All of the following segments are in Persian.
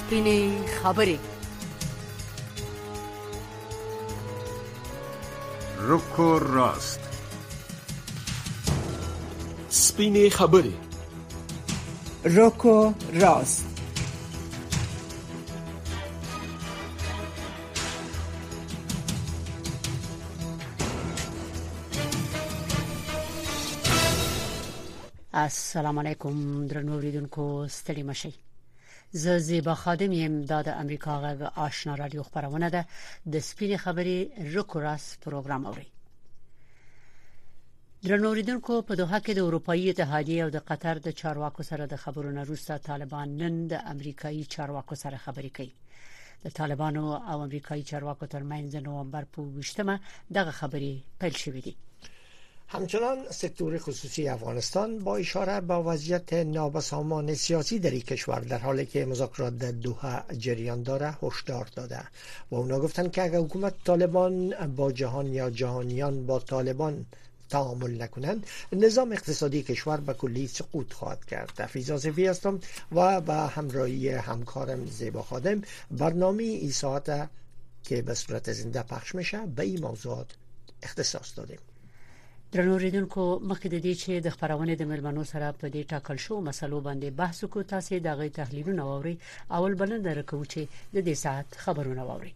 سپینې خبرې. رک و راست. سپینې خبرې. رک و راست. السلام علیکم درنو اوریدونکو، ستړي مشئ. زه زیبا خادم یم. د امریکا غږ آشنا رادیو خبرونه ده. د سپینې خبرې رک و راست پروګرام اوري. درنو اوریدونکو، په دوحه کې د اروپאי اتحادیه او د قطر د چارواکو سره د خبرونو وروسته طالبان نن د امریکایي چارواکو سره خبرې کوي. د طالبانو او امریکایي چارواکو ترمنځ د نوامبر په 20مه دغه خبرې پیل شوې دي. همچنان سکتور خصوصی افغانستان با اشاره به وضعیت نابسامان سیاسی در این کشور در حالی که مذاکرات در دوحه جریان داره هشدار داده و اونا گفتن که اگر حکومت طالبان با جهان یا جهانیان با طالبان تعامل نکنند، نظام اقتصادی کشور به کلی سقوط خواهد کرد. فیضا صفی هستم و به همراهی همکارم زیبا خادم برنامه این ساعت که به صورت زنده پخش میشه به این موضوعات اختصاص دادیم. درنو اوریدونکو، مخکې د دې چې د خبرونه د ملمنو سره په دې ټاکل شو مسلو باندې بحث وکړو، تاسو دغه تحلیلونه واوري. اول بلند راکوي چې د دې ساعت خبرونه واوري.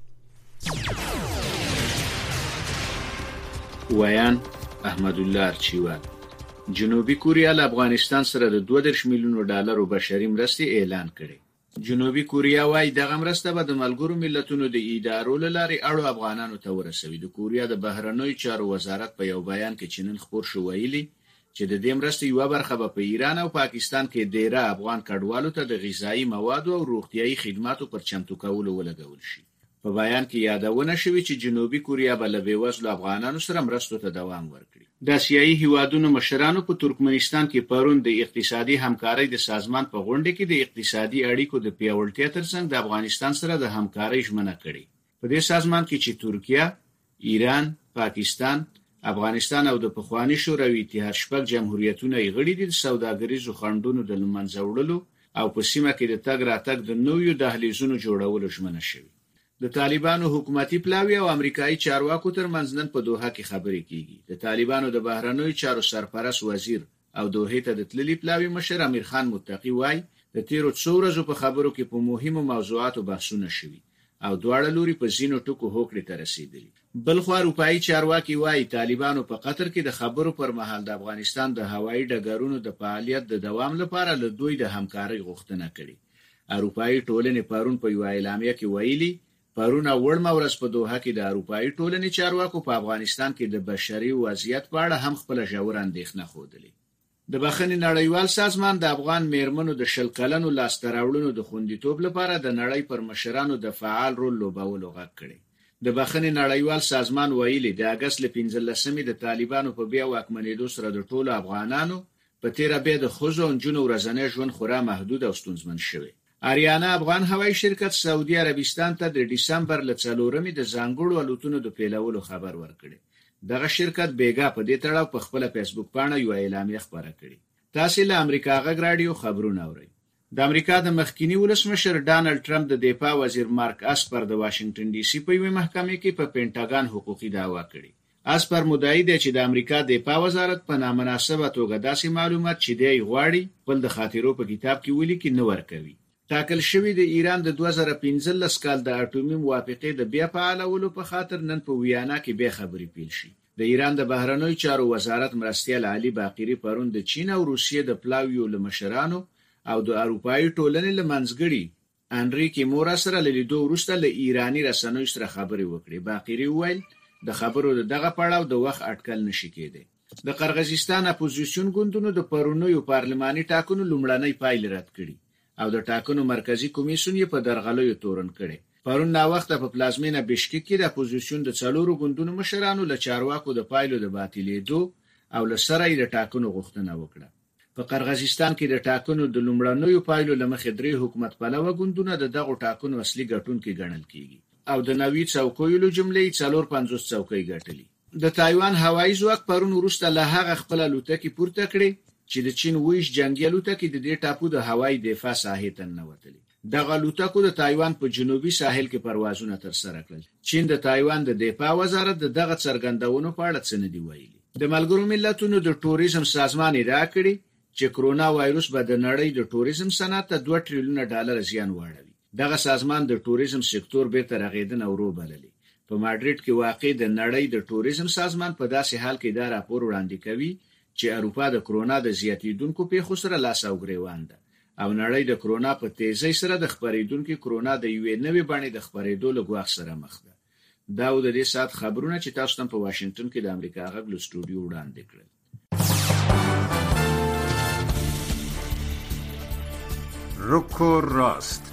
ویان احمد الله ارچیوال. جنوبي کوریا له افغانستان سره د 2 میلیون ډالر بشري مرستې اعلان کړې. جنوبي کوریا وايي دغه مرسته به د ملګرو ملتونو د ادارو لارې اړو افغانانو ته ورسوي. د کوریا د بهرنیو چارو وزارت په یو بیان کې چنن خبر شو ویلي چې د دې مرستې یو برخه به په ایران او پاکستان کې ډیره افغان کډوالو ته د غذایی مواد او روغتيایي خدماتو پر چمتو کولو ولګول شي. په بیان کې یادونه شوې چې جنوبي کوریا به له بیوزلو افغانانو سره مرستو ته دوام ورکړي. د آسیایي هیوادونو مشرانو په ترکمنستان کې پرون د اقتصادي همکارۍ د سازمان په غونډه کې د اقتصادي اړیکو د پیاوړتیا ترڅنګ د افغانستان سره د همکارۍ ژمنه کړې. په دې سازمان کې چې ترکیه، ایران، پاکستان، افغانستان او د پخوانی شوروي اتحاد شپږ جمهوریتونه یې غړي دي، د سوداګریزو خنډونو د لمنځه وړلو او په سیمه کې د تګ راتګ د نویو دهلیزونو جوړولو ژمنه شوې. د طالبانو حکومتي پلاوی او امریکایي چارواکو ترمنځ نن په دوحه کې خبرې کیږي. د طالبانو د بهرنیو چارو سرپرست وزیر او دوحه ته د تللي پلاوی مشر امیر خان متقی وایي د تیرو څو ورځو په خبرو کې په مهمو موضوعاتو بحثونه شوي او دواړه لوري په ځینو ټکو هوکړې ته رسیدلي. بلخو اروپایي چارواکي وایي طالبانو په قطر کې د خبرو پر مهال د افغانستان د هوایي ډګرونو د فعالیت د دوام لپاره له دوی د همکارۍ غوښتنه کړې. اروپایي ټولنې پرون په یو اعلامیه کې ویلي پرون وړمه ورځ په دوحه کې د اروپایي ټولنې چارواکو په افغانستان کې د بشري وضعیت په اړه هم خپل ژور اندېښنه خوده. د بخښنې نړیوال سازمان د افغان میرمنو د 20 کلنو لاسته راوړنو د خوندیتوب لپاره د نړۍ پر مشرانو د فعال رول لوبولو غږ کړی. د بخښنې نړیوال سازمان ویلي د اگست ل 15مې د طالبانو په بیا واکمنېدو سره د ټولو افغانانو په تیره بیا د ښځو او نجونو ورځنی ژوند خورا محدود او ستونزمن شوی. آریانا افغان هوایي شرکت سعودي عربستان ته د دسمبر ل 4مې د ځانګړو الوتنو د پیلولو خبر ورکړي. دغه شرکت بیګا په دې تړاو په خپل فیسبوک باندې یو اعلامیه خبره کړې. تاسو له امریکا غږ رادیو خبرونه اورئ. د امریکا د مخکینی ولسمشر ډانلډ ټرمپ د دفاع وزیر مارک اسپر د واشنگټن ډي سي په یوه محکمې کې په پینټاګان حقوقي دعوا کړې. اسپر مدعي دی چې د امریکا دفاع وزارت په نامناسبه توګه داسې معلومات چې دی غواړي خپل د خاطرو په کتاب کې ولیکي نه ورکوي. ټاکل شوی د ایران د 2015 کال د اټومي موافقې د بیا فعالولو په خاطر نن په ویانا کې به خبرې پیل شي. د ایران د بهرنیو چارو وزارت مرستیال علي باقری پرون د چین او روسیې د پلاویو لمشرانو او د اروپایي ټولنې لمنځګړي انریکی مورا سره لیدو وروسته له ایرانی رسنیو سره خبرې وکړې. باقری وویل د خبرو دغه پړاو د وخت اټکل نشي کېدی. د قرغیزستان اپوزیسیون ګوندونو د پرونیو پارلماني ټاکنو لومړنۍ پایلې رد کړې او د ټاکنو مرکزی کمیسیون یې په درغلیو تورن کړي. پرون نا وخت په پلازمینه بشکک کې د اپوزیسیون د څلورو ګوندونو مشرانو له چارواکو د پایلو د باطلېدو او له سره یې د ټاکنو غوښتنه وکړه. په قرغیزستان کې د ټاکنو د لومړنیو پایلو لمخې درې حکومت پلوه ګوندونه د دغه ټاکنو اصلي ګټونکي ګڼل کیږي او د نوي څوکیو له جملې 450 څوکۍ ګټلې. د تایوان هوایي ځواک پرون وروسته له هغه خپل الوتکې پورته کړې چې د چین ویش جنگي الوتکې د دې ټاپو د هوایي دفاع ساحې ته ننوتلې. د الوتکو د تایوان په جنوبي ساحل کې پروازونه ترسره کړل. چین د تایوان د دفاع وزارت دغه څرګندونو په اړه څه نه دی ویلي. د ملګرو ملتونو د ټوریزم سازمان ادعا کړې چې کرونا وایروس به د نړۍ د ټوریزم صنعت ته $2 تریلیون زیان واړوي. دغه سازمان د ټوریزم سکتور به تر غیدنه ورو بللی. په ماډریډ کې واقع د نړۍ د ټوریزم سازمان په داسې حال کې دا راپور وړاندې کوي چې اروپا د کرونا د زیاتیدونکو پیښو سره لاس او ګریوان ده او نړۍ د کرونا په تیزی سره د خپریدونکو کرونا د یوې نوې بڼې د خپریدو له ګواښ سره مخ ده. دا د دې سات خبرونه چې تاسو ته په واشنگټن کې د امریکا غږ له سټوډیو وړاندې کړل. روکو راست.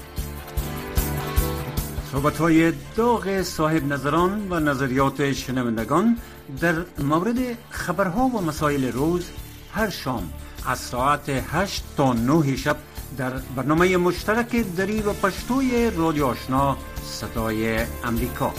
صحبت‌های داغ صاحب نظران و نظریات شنوندگان در مورد خبرها و مسائل روز هر شام از ساعت 8 تا 9 شب در برنامه مشترک دری و پشتوی رادیو آشنا صدای امریکا.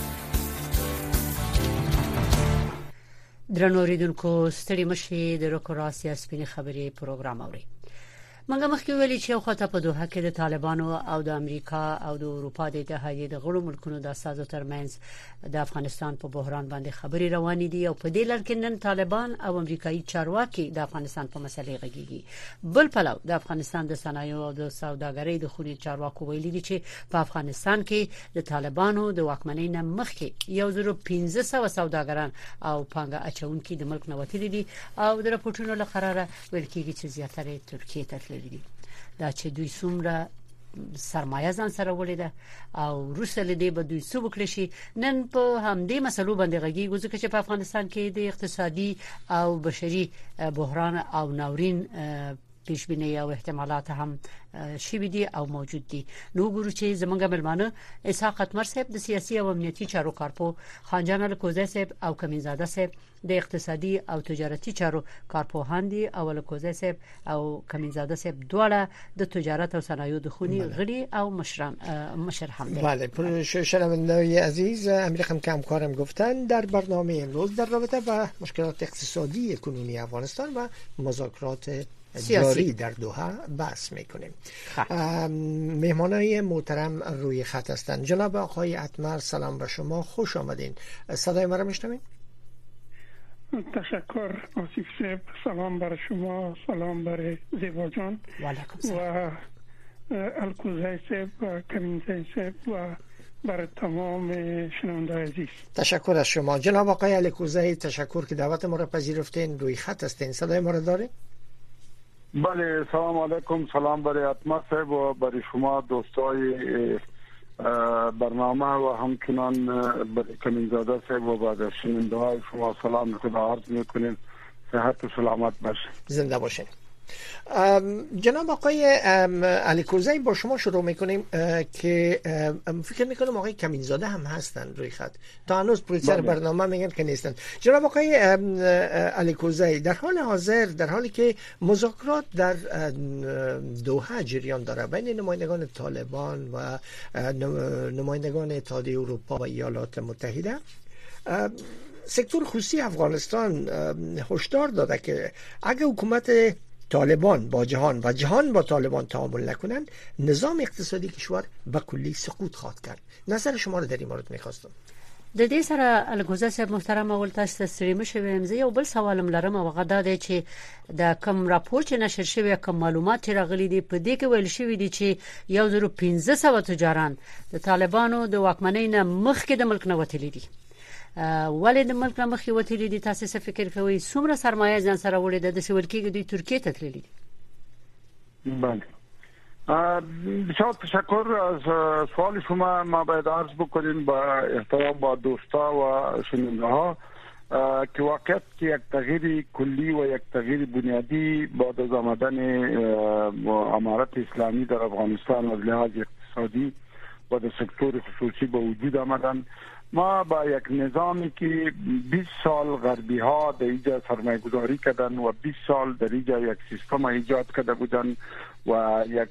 درنو اوریدونکو ستړي مشي د روکو راست یا سپینې خبرې پروګرام اوري. منګه مخکې ویلي چې خو ته په دوحه کې د طالبانو او د امریکا او د اروپا د اتحادیې د غړو ملکونو د اساسو ترمنځ د افغانستان په بحران باندې خبري روانې دي او په دې لړ کې نن طالبان او امریکایي چارواکي د افغانستان په مسلې غږیږي. بل پلو د افغانستان د صنایعو او د سوداګرۍ د خونې چارواکو ویلي دي چې په افغانستان کې د طالبانو د واکمنۍ نه مخکې 1500 سوداګران او پانګه اچونکي د ملک نه وتلي دي او د راپورټونو له قراره ویل کېږي چې زیاتره ترکیه ته دا چې دوی څومره سرمایه ځان سره ولیده او روسه لدی به دوی څه وکړي شي. نن په همدې مسلو باندې غږیږي ځکه چې په افغانستان کې د اقتصادي او بشري بحران او ناورین پیشبینی او احتمالات هم شوي دي او موجود دي. نو ګورو چې زمونږ ملمانه اسحاق اتمر صاحب د سیاسي او امنیتي چارو کارپو، خانجان الکوزی صاحب او کمینزاده صاحب د اقتصادي او تجارتي چارو کارپوهان دي او الکوزی صاحب او کمینزاده صاحب دواړه د تجارت او صنایعو د خونی غړي او مشر هم دي. بله شنونده‌های عزیز، امریکا که همکارم گفتن در برنامه امروز در رابطه با مشکلات اقتصادی کنونی افغانستان و مذاکرات جاری در دوحه بحث میکنیم. مهمانای محترم روی خط هستند. جناب آقای اتمر، سلام به شما، خوش آمدین. صدای ما را میشنوین؟ تشکر آصف صاحب. سلام بر شما، سلام بر زیبا جان و الکوزی صاحب و کمینزی صاحب و بر تمام شنونده عزیز. تشکر از شما. جناب آقای الکوزی، تشکر که دعوت ما را پذیرفتین. روی خط هستین. صدای ما را دارین؟ بله، سلام علیکم. سلام برای اتمر صاحب و برای شما دوستای برنامه و همچنان برای کمینزاده صاحب و برای شنونده های شما سلام خدا عرض میکنیم. صحت و سلامت باشه. زنده باشین. جناب آقای الکوزی، با شما شروع میکنیم که فکر میکنم آقای کمینزاده هم هستن روی خط. تا هنوز پرویسر برنامه میگن که نیستن. جناب آقای الکوزی، در حال حاضر در حالی که مذاکرات در دوحه جریان داره بین نمایندگان طالبان و نمایندگان اتحادیه اروپا و ایالات متحده، سکتور خصوصی افغانستان هشدار داده که اگه حکومت طالبان با جهان و جهان با طالبان تعامل نکنند، نظام اقتصادی کشور به کلی سقوط خواهد کرد. نظر شما رو در این مورد می‌خواستم. د دې سره الکوزی صاحب محترم اول تاسو ستړي مشه ویم. زه یو بل سوالم لرم او غدا دی چې د کوم راپور چې نشر شوی کوم معلومات چې راغلي دي په دې کې ویل شوی دي چې 1500 تجاران د طالبانو د واکمنۍ نه مخکې د ملک نه وتلي دي. ولې د ملک نه مخکې وتلي دي؟ تاسو څه فکر کوئ؟ څومره سرمایه ځان سره وړي د سوال کېږي دوی ترکیه ته تللي دي؟ بله، بسیار تشکر از سوال شما. ما باید عرض بکنیم با احترام با دوستا و شنونده ها که واقعیت که یک تغییر کلی و یک تغییر بنیادی بعد از آمدن امارت اسلامی در افغانستان از لحاظ اقتصادی و در سکتور خصوصی به وجود آمدن. ما با یک نظامی که 20 سال غربی ها در اینجا سرمایه گذاری کردن و 20 سال در اینجا یک سیستم ایجاد کرده بودن و یک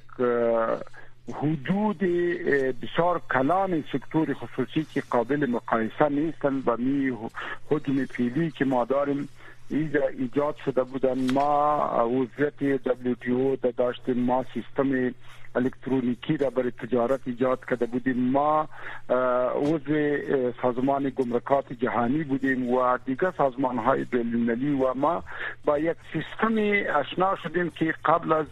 حدود بسیار کلان سکتور خصوصی که قابل مقایسه نیستند و می حجم فعلی که ما داریم ایجاد شده بودن. ما وضعیت WTO داشتیم، ما سیستم الکترونیکی را برای تجارت ایجاد کرده بودیم، ما عضو سازمان گمرکات جهانی بودیم و دیگر سازمان های بین‌المللی و ما با یک سیستم آشنا شدیم که قبل از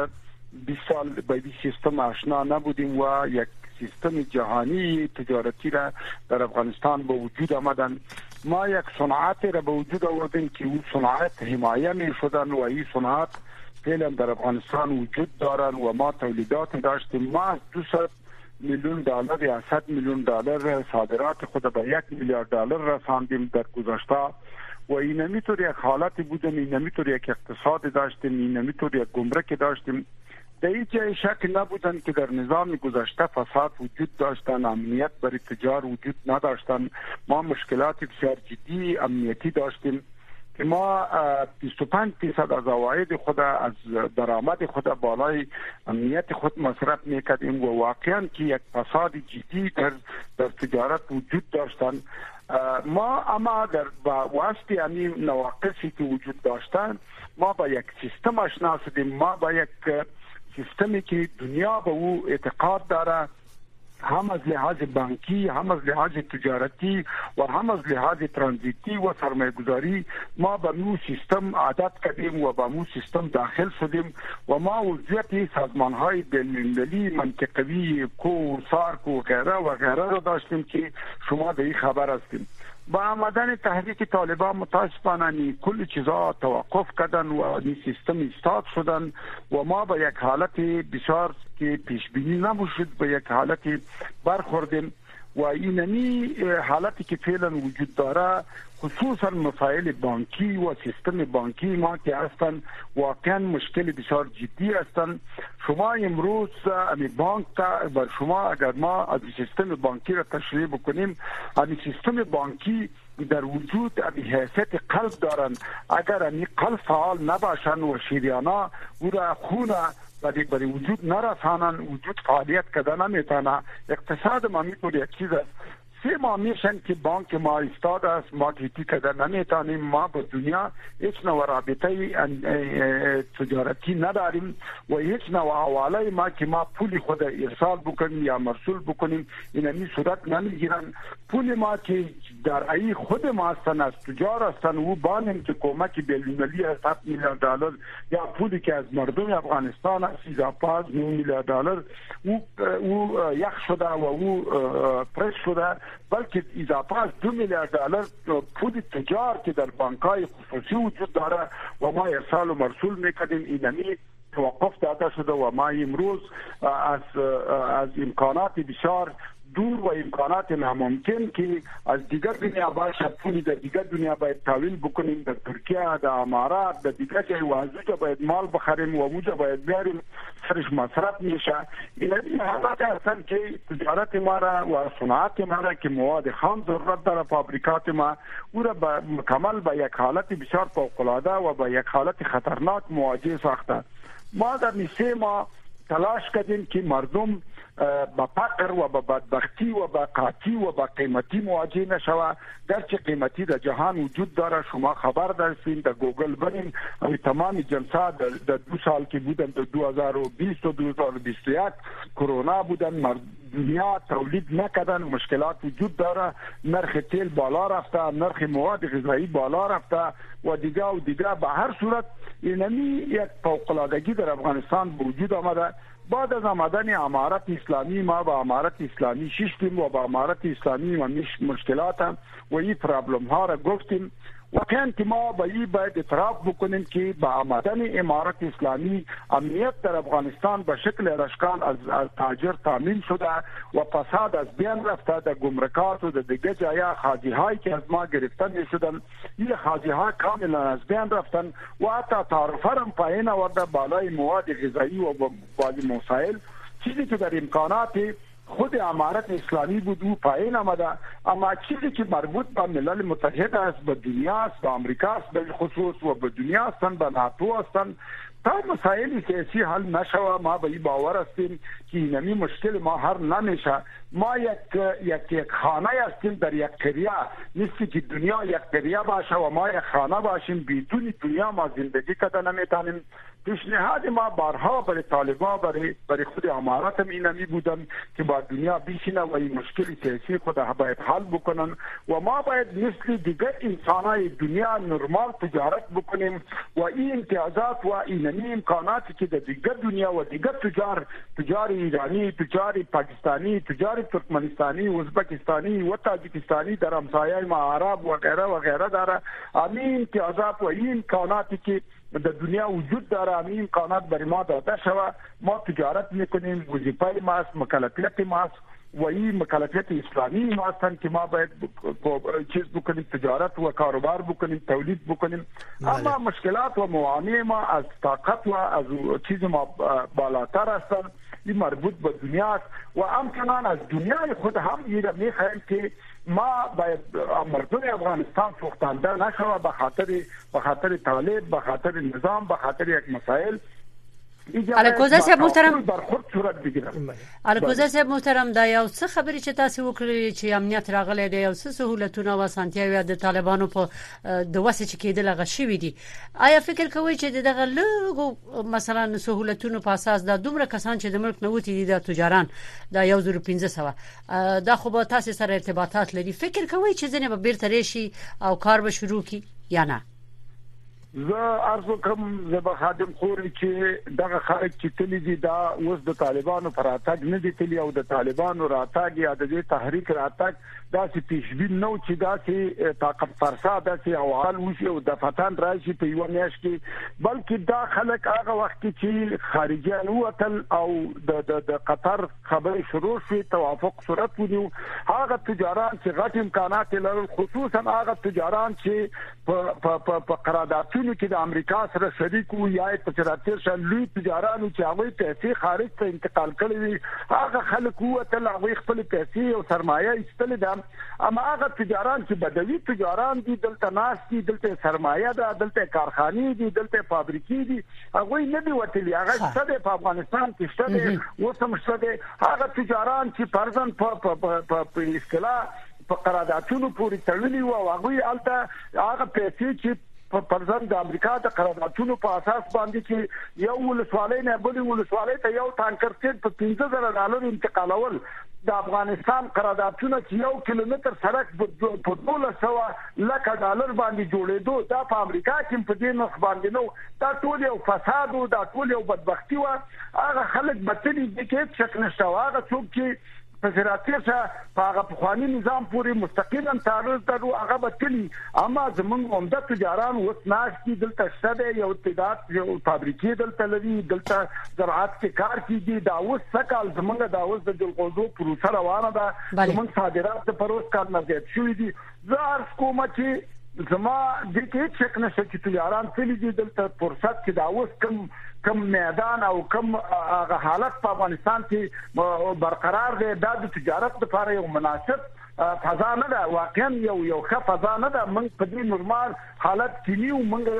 20 سال با این سیستم آشنا نبودیم و یک سیستم جهانی تجارتی را در افغانستان به وجود آمدن. ما یک صنعت را به وجود آوردیم که اون صنعت حمایه می شدن و این صنعت فعلا در افغانستان وجود دارن و ما تولیدات داشتیم. ما از 200 میلیون دلار یا 100 میلیون دلار صادرات خود به 1 میلیارد دلار رساندیم در گذشته و این نمیطور یک حالتی بودن، این نمیطور یک اقتصاد داشتیم، این نمیطور یک گمرک داشتیم. در این جای شک نبودن که در نظام گذشته فساد وجود داشتن، امنیت برای تجار وجود نداشتن. ما مشکلات بسیار جدی امنیتی داشتیم که ما 25% از عواید خود، از درآمد خود بالای امنیت خود مصرف میکردیم و واقعا که یک فساد جدی در تجارت وجود داشتن. ما اما در واسطه همین نواقصی که وجود داشتن ما با یک سیستم آشنا شدیم، ما با یک سیستمی که دنیا به او اعتقاد داره، هم از لحاظ بانکی، هم از لحاظ تجارتی و هم از لحاظ ترانزیتی و سرمایه‌گذاری ما به مو سیستم عادت کردیم و به مو سیستم داخل شدیم و ما وضعیت سازمان‌های بین‌المللی منطقوی کو سارک و غیره را داشتیم که شما به این خبر هستیم. با آمدن تحریک طالبان متاسفانه کل چیزا توقف کردن و این سیستم ایستاد شدن و ما به یک حالت بسیار که پیش بینی نمیشد به یک حالت برخوردیم و اینمی حالتی که فعلا وجود داره خصوصا مسائل بانکی و سیستم بانکی ما که هستن واقعا مشکل بسیار جدی هستن. شما امروز امی بانک بر شما اگر ما از سیستم بانکی را تشریح بکنیم، امی سیستم بانکی در وجود امی حیثیت قلب دارن. اگر امی قلب فعال نباشن و شریانا او را خون برای وجود نرسانن، وجود فعالیت کردن نمیتونه. اقتصاد ما میتونه یک چیز است. 3 ماه میشن که بانک ما ایستاد است، ما تیتی کردن نمیتونیم، ما با دنیا هیچ نوع رابطه تجارتی نداریم و هیچ نوع حواله ما که ما پول خود ارسال بکنیم یا مرسول بکنیم اینمی صورت نمیگیرن. پول ما که در ای خود ما هستن، از تجار هستن و بانیم که کمک بین‌المللی 7 میلیارد دلار یا پولی که از مردم افغانستان است اضافه از 9 میلیارد دلار او یخ شده و او پرس شده، بلکه اضافه از 2 میلیارد دلار پول تجار که در بانک‌های خصوصی وجود داره و ما ارسال و مرسول میکردیم اینمی توقف داده شده و ما امروز از امکانات بسیار دور و امکانات ناممکن که از دیگر دنیا باشه پولی در دیگر دنیا باید تحویل بکنیم، در ترکیه، در امارات، در دیگر جای وازوجا باید مال بخریم و موجا باید بیاریم، سرش مصرف میشه. این حالات هستن که تجارت ما را و صنعت ما را که مواد خام ضرورت داره فابریکات ما او را مکمل با یک حالت بسیار فوق‌العاده و با یک حالت خطرناک مواجه ساخته. ما در نیسه ما تلاش کردیم که مردم با فقر و با بدبختی و با قحطی و با قیمتی مواجه نشوه. گرچه قیمتی در جهان وجود داره، شما خبر دارین، در گوگل برین تمام جلسه در 2 سال که بودن، در 2020 و 2021 کرونا بودن، دنیا تولید نکردن، مشکلات وجود داره، نرخ تیل بالا رفته، نرخ مواد غذایی بالا رفته و دیگه به هر صورت اینمی یک فوق‌العادگی در افغانستان وجود آمده. بعد از آمدن امارت اسلامی ما با امارت اسلامی شیشتیم و با امارت اسلامی ما مشکلات و این پرابلم ها را گفتیم. واقعا که ما باید اعتراف بکنیم که با آمدن امارت اسلامی امنیت در افغانستان به شکل رشکان از تاجر تامین شده و فساد از بین رفته. در گمرکات و در دیگه جایا خاضی هایی که از ما گرفته می شدن این خاضی ها کاملا از بین رفتن و حتی تعرفه هم پایین آورده بالای مواد غذایی و بعضی مسائل، چیزی که در امکانات خود امارت اسلامی بود او پایین آمده. اما چیزی که مربوط به ملل متحد است، به دنیا است، به امریکا است به خصوص و به دنیا هستن، به ناتو هستن، تا مسائل سیاسی حل نشوه ما به باور هستیم که اینمی مشکل ما حل نمیشه. ما یک خانه هستیم در یک قریه، نیستی که دنیا یک قریه باشه و ما یک خانه باشیم. بدون دنیا ما زندگی کردن نمیتونیم. پیشنهاد ما بارها برای طالبان برای خود امارات هم اینمی بودن که با دنیا بیشینه و این مشکل سیاسی خود باید حل بکنن و ما باید مثل دیگر انسانای دنیا نرمال تجارت بکنیم و این امتیازات و اینمی امکاناتی که در دیگر دنیا و دیگر تجار ایرانی، تجار پاکستانی، تجار ترکمنستانی، ازبکستانی و تاجیکستانی در همسایه ما عرب و غیره داره. همین امتیازات و این امکاناتی که در دنیا وجود داره، همین امکانات برای ما داده شوه. ما تجارت میکنیم، وظیفه ماست، مکلفیت ماست و این مکلفیت اسلامی هستن که ما باید چیز بکنیم، تجارت و کاروبار بکنیم، تولید بکنیم. اما مشکلات و موانع ما از طاقت و از چیز ما بالاتر هستن. این مربوط به دنیا است و همچنان از دنیای خود هم میخواهیم که ما باید مردم افغانستان سوختانده نشوه به خاطر طالب، به خاطر نظام، به خاطر یک مسائل. الکوزه صاحب محترم، الکوزه صاحب محترم، دا یو څه خبرې چې تاسو وکړې چې امنیت راغلی دی، یو څه سہولتونه او اسانتیاوې د طالبانو په د وسه چې کېدل هغه شوي دي. آیا فکر کوئ چې دغه لږو مثلا سہولتونو په اساس دا دومره کسان چې د ملک نه وتی دي د تجاران دا 1500 دا خو به تاسو سره ارتباطات لري، فکر کوئ چې ځنه به بیرته راشي او کار به شروع کی یا نه؟ زه ارزو کوم زه به خادم خوري چې دغه خلک چې تللی دي دا اوس د طالبانو پر راتګ نه دي تللی او د طالبانو راتګ یا د تحریک راتګ داسې پیشبین نو چې داسې طاقت فرسا داسې اوال وشي او د فتان راشي په یو میاشت کې، بلکې دا خلک هغه وخت چې خارجيان وتل او د قطر خبرې شروع شي، توافق صورت ونیو، هغه تجاران چې غټ امکانات لري، خصوصا هغه تجاران چې په قراردادونو کې د امریکا سره شریک وو یا په تجارت سره لوی تجارانو چې هغه پیسې خارج ته انتقال کړي وي، هغه خلک وتل هغه خپل پیسې او سرمایه ایستل دي. اما هغه تجاران چې بدوی تجاران دي، دلته ناس دي، دلته سرمایه ده، دلته کارخانې دي، دلته فابریکې دي، هغه نه دی وتلی، هغه څه په افغانستان کې شته وسم شته. هغه تجاران چې فرضاً په اصطلاح په قراردادونو پورې تړلي وو، هغه الته هغه پیسې چې فرضاً د امریکا د قراردادونو په اساس باندې چې یو ولسوالۍ نه بل ولسوالۍ ته یو تانکر تیل په $15,000 انتقالول، د افغانستان قراردادونه چې 1 کیلومتر سړک په $12,00,000 باندې جوړېدو، دا په امریکا کې په دې نخ باندې نو، دا ټول یو فساد او دا ټول یو بدبختی و. هغه خلک بتلی دي کې شک نشته، هغه څوک چې فزراتیر څخه په هغه پخوانی نظام پورې مستقیما تعرض درو هغه بتلی. اما زمونږ عمده تجاران اوس ناش دي، دلته شته یو تعداد یو فابریکې دلته لري، دلته زراعت کې کار کیږي. دا اوس سکهال زمونږ دا اوس د جلغوزو پروسه روانه ده، زمونږ صادرات د پروس کار نه زیات شوي دي. زه عرض کوم چې زما د کې چک نشه چې تجاران تللی دي دلته فرصت کې دا اوس کم میدان او کم هغه حالت په افغانستان کې برقرار دی، دا د تجارت لپاره یو مناسب فضا نه ده، واقعا یو ښه فضا نه ده. موږ په دې نورمال حالت کې نیو، موږ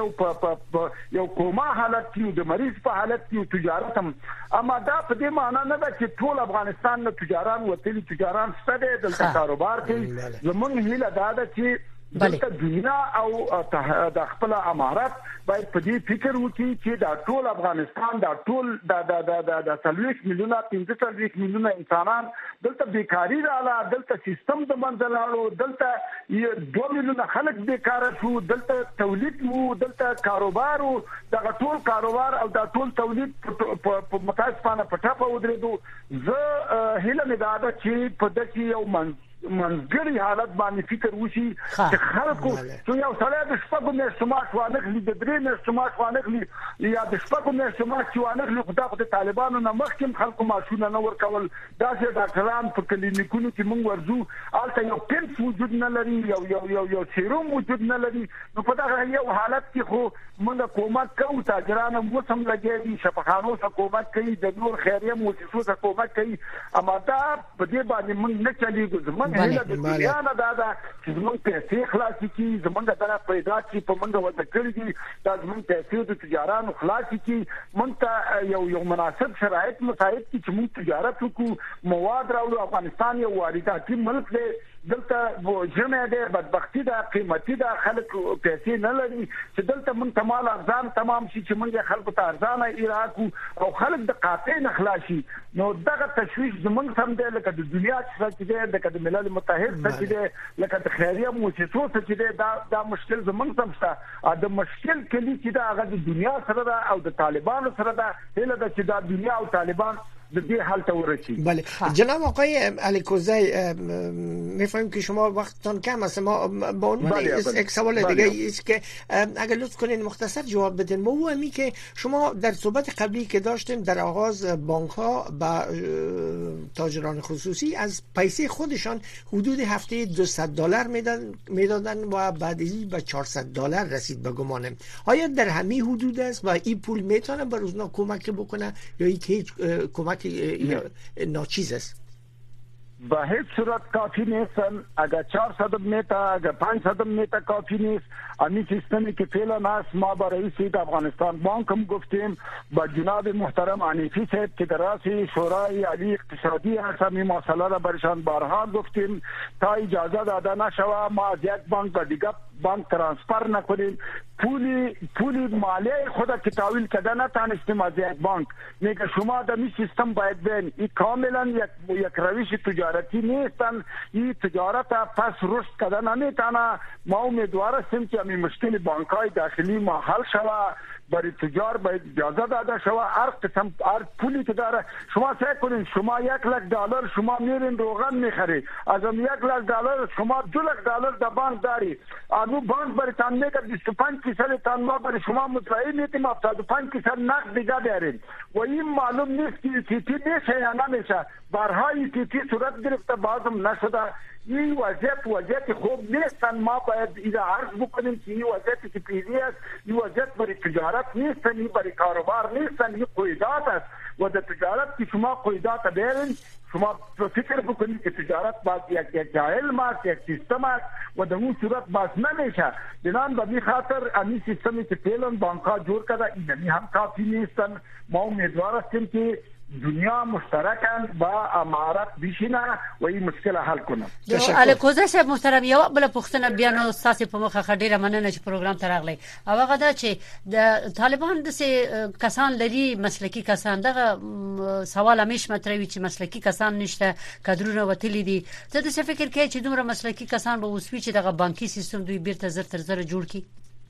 یو کومه حالت کې د مریض په حالت کې تجارت هم. اما دا په دې معنی نه ده چې ټول افغانستان نه تجاران وتلي، تجاران ستاسو دلته کاروبار کوي. زموږ هیله دا ده چې دلته دنیا او د خپل امارات باید په دې فکر وکړي چې دا ټول افغانستان دا ټول د 30 میلیونه 35 میلیونه انسانان دلته بیکاری رااله، دلته سیستم د منځلانو، دلته 2 میلیونه خلک بیکار شو، دلته تولید وو، دلته کاروبار وو، دا ټول کاروبار او دا ټول تولید په متاسفانه په ټاپه ودرېدو. زه هیله مې ده چې په دې یو منځګړی حالت باندې فکر وشي چې خلکو چې یو سړی د شپږو میاشتو معاش وانخلي، د 3 میاشتو معاش وانخلي، یا د شپږو میاشتو معاش وانخلي، خو د طالبانو نه مخکې خلکو معاشونه نه ورکول. داسې ډاکټران په کلینیکونو کې موږ ورځو، هلته یو پنس وجود نه لري، یو سیروم وجود نه لري. نو په دغه یو حالت کې خو موږ کومک کوو، تاجران هم اوس هم لګیا دي، شفاخانو څخه کومک کوي، د نور خیریه مؤسسو څخه کومک کوي. اما دا په دې باندې موږ نه چلیږو. زموږ هله د دنیا نه دا چې زمونږ پیسې خلاصي کی زمونږ د پیدا کی په منډه وځ کړی دي دا زمونږ پیسې د تجارانو خلاصي کی مونږ یو مناسب شرایط مساعد کی چې مونږ تجارت وکړو مواد راوړو افغانستان یو وارداتي ملک دی دلته جمع ده بدبختی ده قیمتي ده خلک پیسې نه لري چې دلته مونږ تمام ارزان تمام شي چې مونږ خلکو ته ارزانه ایراکو او خلک د قاطع نه خلاصي نو دغه تشویش زمونږ سم دی لکه د دنیا چې دی لکه د ملل متحد چې دی لکه د خیریه مؤسسو چې دی دا مشکل زمونږ سم شته د مشکل کلی چې دا هغه د دنیا سره ده او د طالبانو سره ده هله د چې دا دنیا او طالبان به حال ورسی. بله جناب آقای علیکوزی میفهمیم که شما وقتتان کم است ما با عنوان یک سوال دیگه است که اگر لطف کنین مختصر جواب بدین موضوعی که شما در صحبت قبلی که داشتیم در آغاز بانک ها با تاجران خصوصی از پیسه خودشان حدود هفته $200 میدادن و بعدی به $400 رسید به گمانم. آیا در همین حدود است و این پول میتونه به روزنا کمک بکنه یا هیچ کمک ناچیز است؟ به هیچ صورت کافی نیستن. اگر 400 میتا اگر 500 میتا کافی نیست. امی سیستمی که فعلا هست ما با رئیس افغانستان بانک هم گفتیم با جناب محترم حنیفی صاحب که در رأس شورای عالی اقتصادی هست این مسئله را برشان بارها گفتیم تا اجازه داده نشوه ما از یک بانک به دیگر بانک ترانسفر نکنیم پولی مالیه خود که تحویل کده نتانستیم از یک بانک میگه شما در این سیستم باید بین این کاملا یک روش تجارتی نیستن این تجارت پس رشد کده نمیتانه ما امیدوار هستیم که این مشکل بانک های داخلی ما حل شوه برای تجار باید اجازه داده شوه هر قسم هر پولی که داره شما فکر کنید شما $100,000 شما میرین روغن میخری از اون $100,000 شما $200,000 در بانک داری اونو بانک برای تان میگه 25% تان ما برای شما مطلعی میتیم 75% نقد دیگه بیارین و این معلوم نیست که تیتی میشه یا نمیشه برهای تیتی صورت گرفته بازم نشده این وضعیت خوب نیستن ما باید ایده عرض بکنیم که این وضعیتی که پیدی است این وضعیت برای تجارت نیستن این برای کاروبار نیستن این قیدات است و در تجارت که شما قیدات بیارین شما فکر بکنید که تجارت باید یک علم است یک سیستم است و در اون صورت باز نمیشه بنان به خاطر امی سیستمی که فعلا بانک ها جور کرده اینمی هم کافی نیستن ما امیدوار هستیم که دنیا مشترکن با امارات بشینه و این مشکل حل کنه. علیکوزی صاحب محترم یو بل پښتنه بیا نو تاسو په مخه خډیره مننه چې پروګرام ته راغلی او هغه دا چې د طالبان د کسان لري مسلکی کسان دغه سوال همیش مطرحوي چې مسلکی کسان نشته کادرونه وتلی دي ته د څه فکر کوي چې دومره مسلکی کسان به وسوي چې دغه بانکي سیستم دوی بیرته زر تر زر جوړ کړي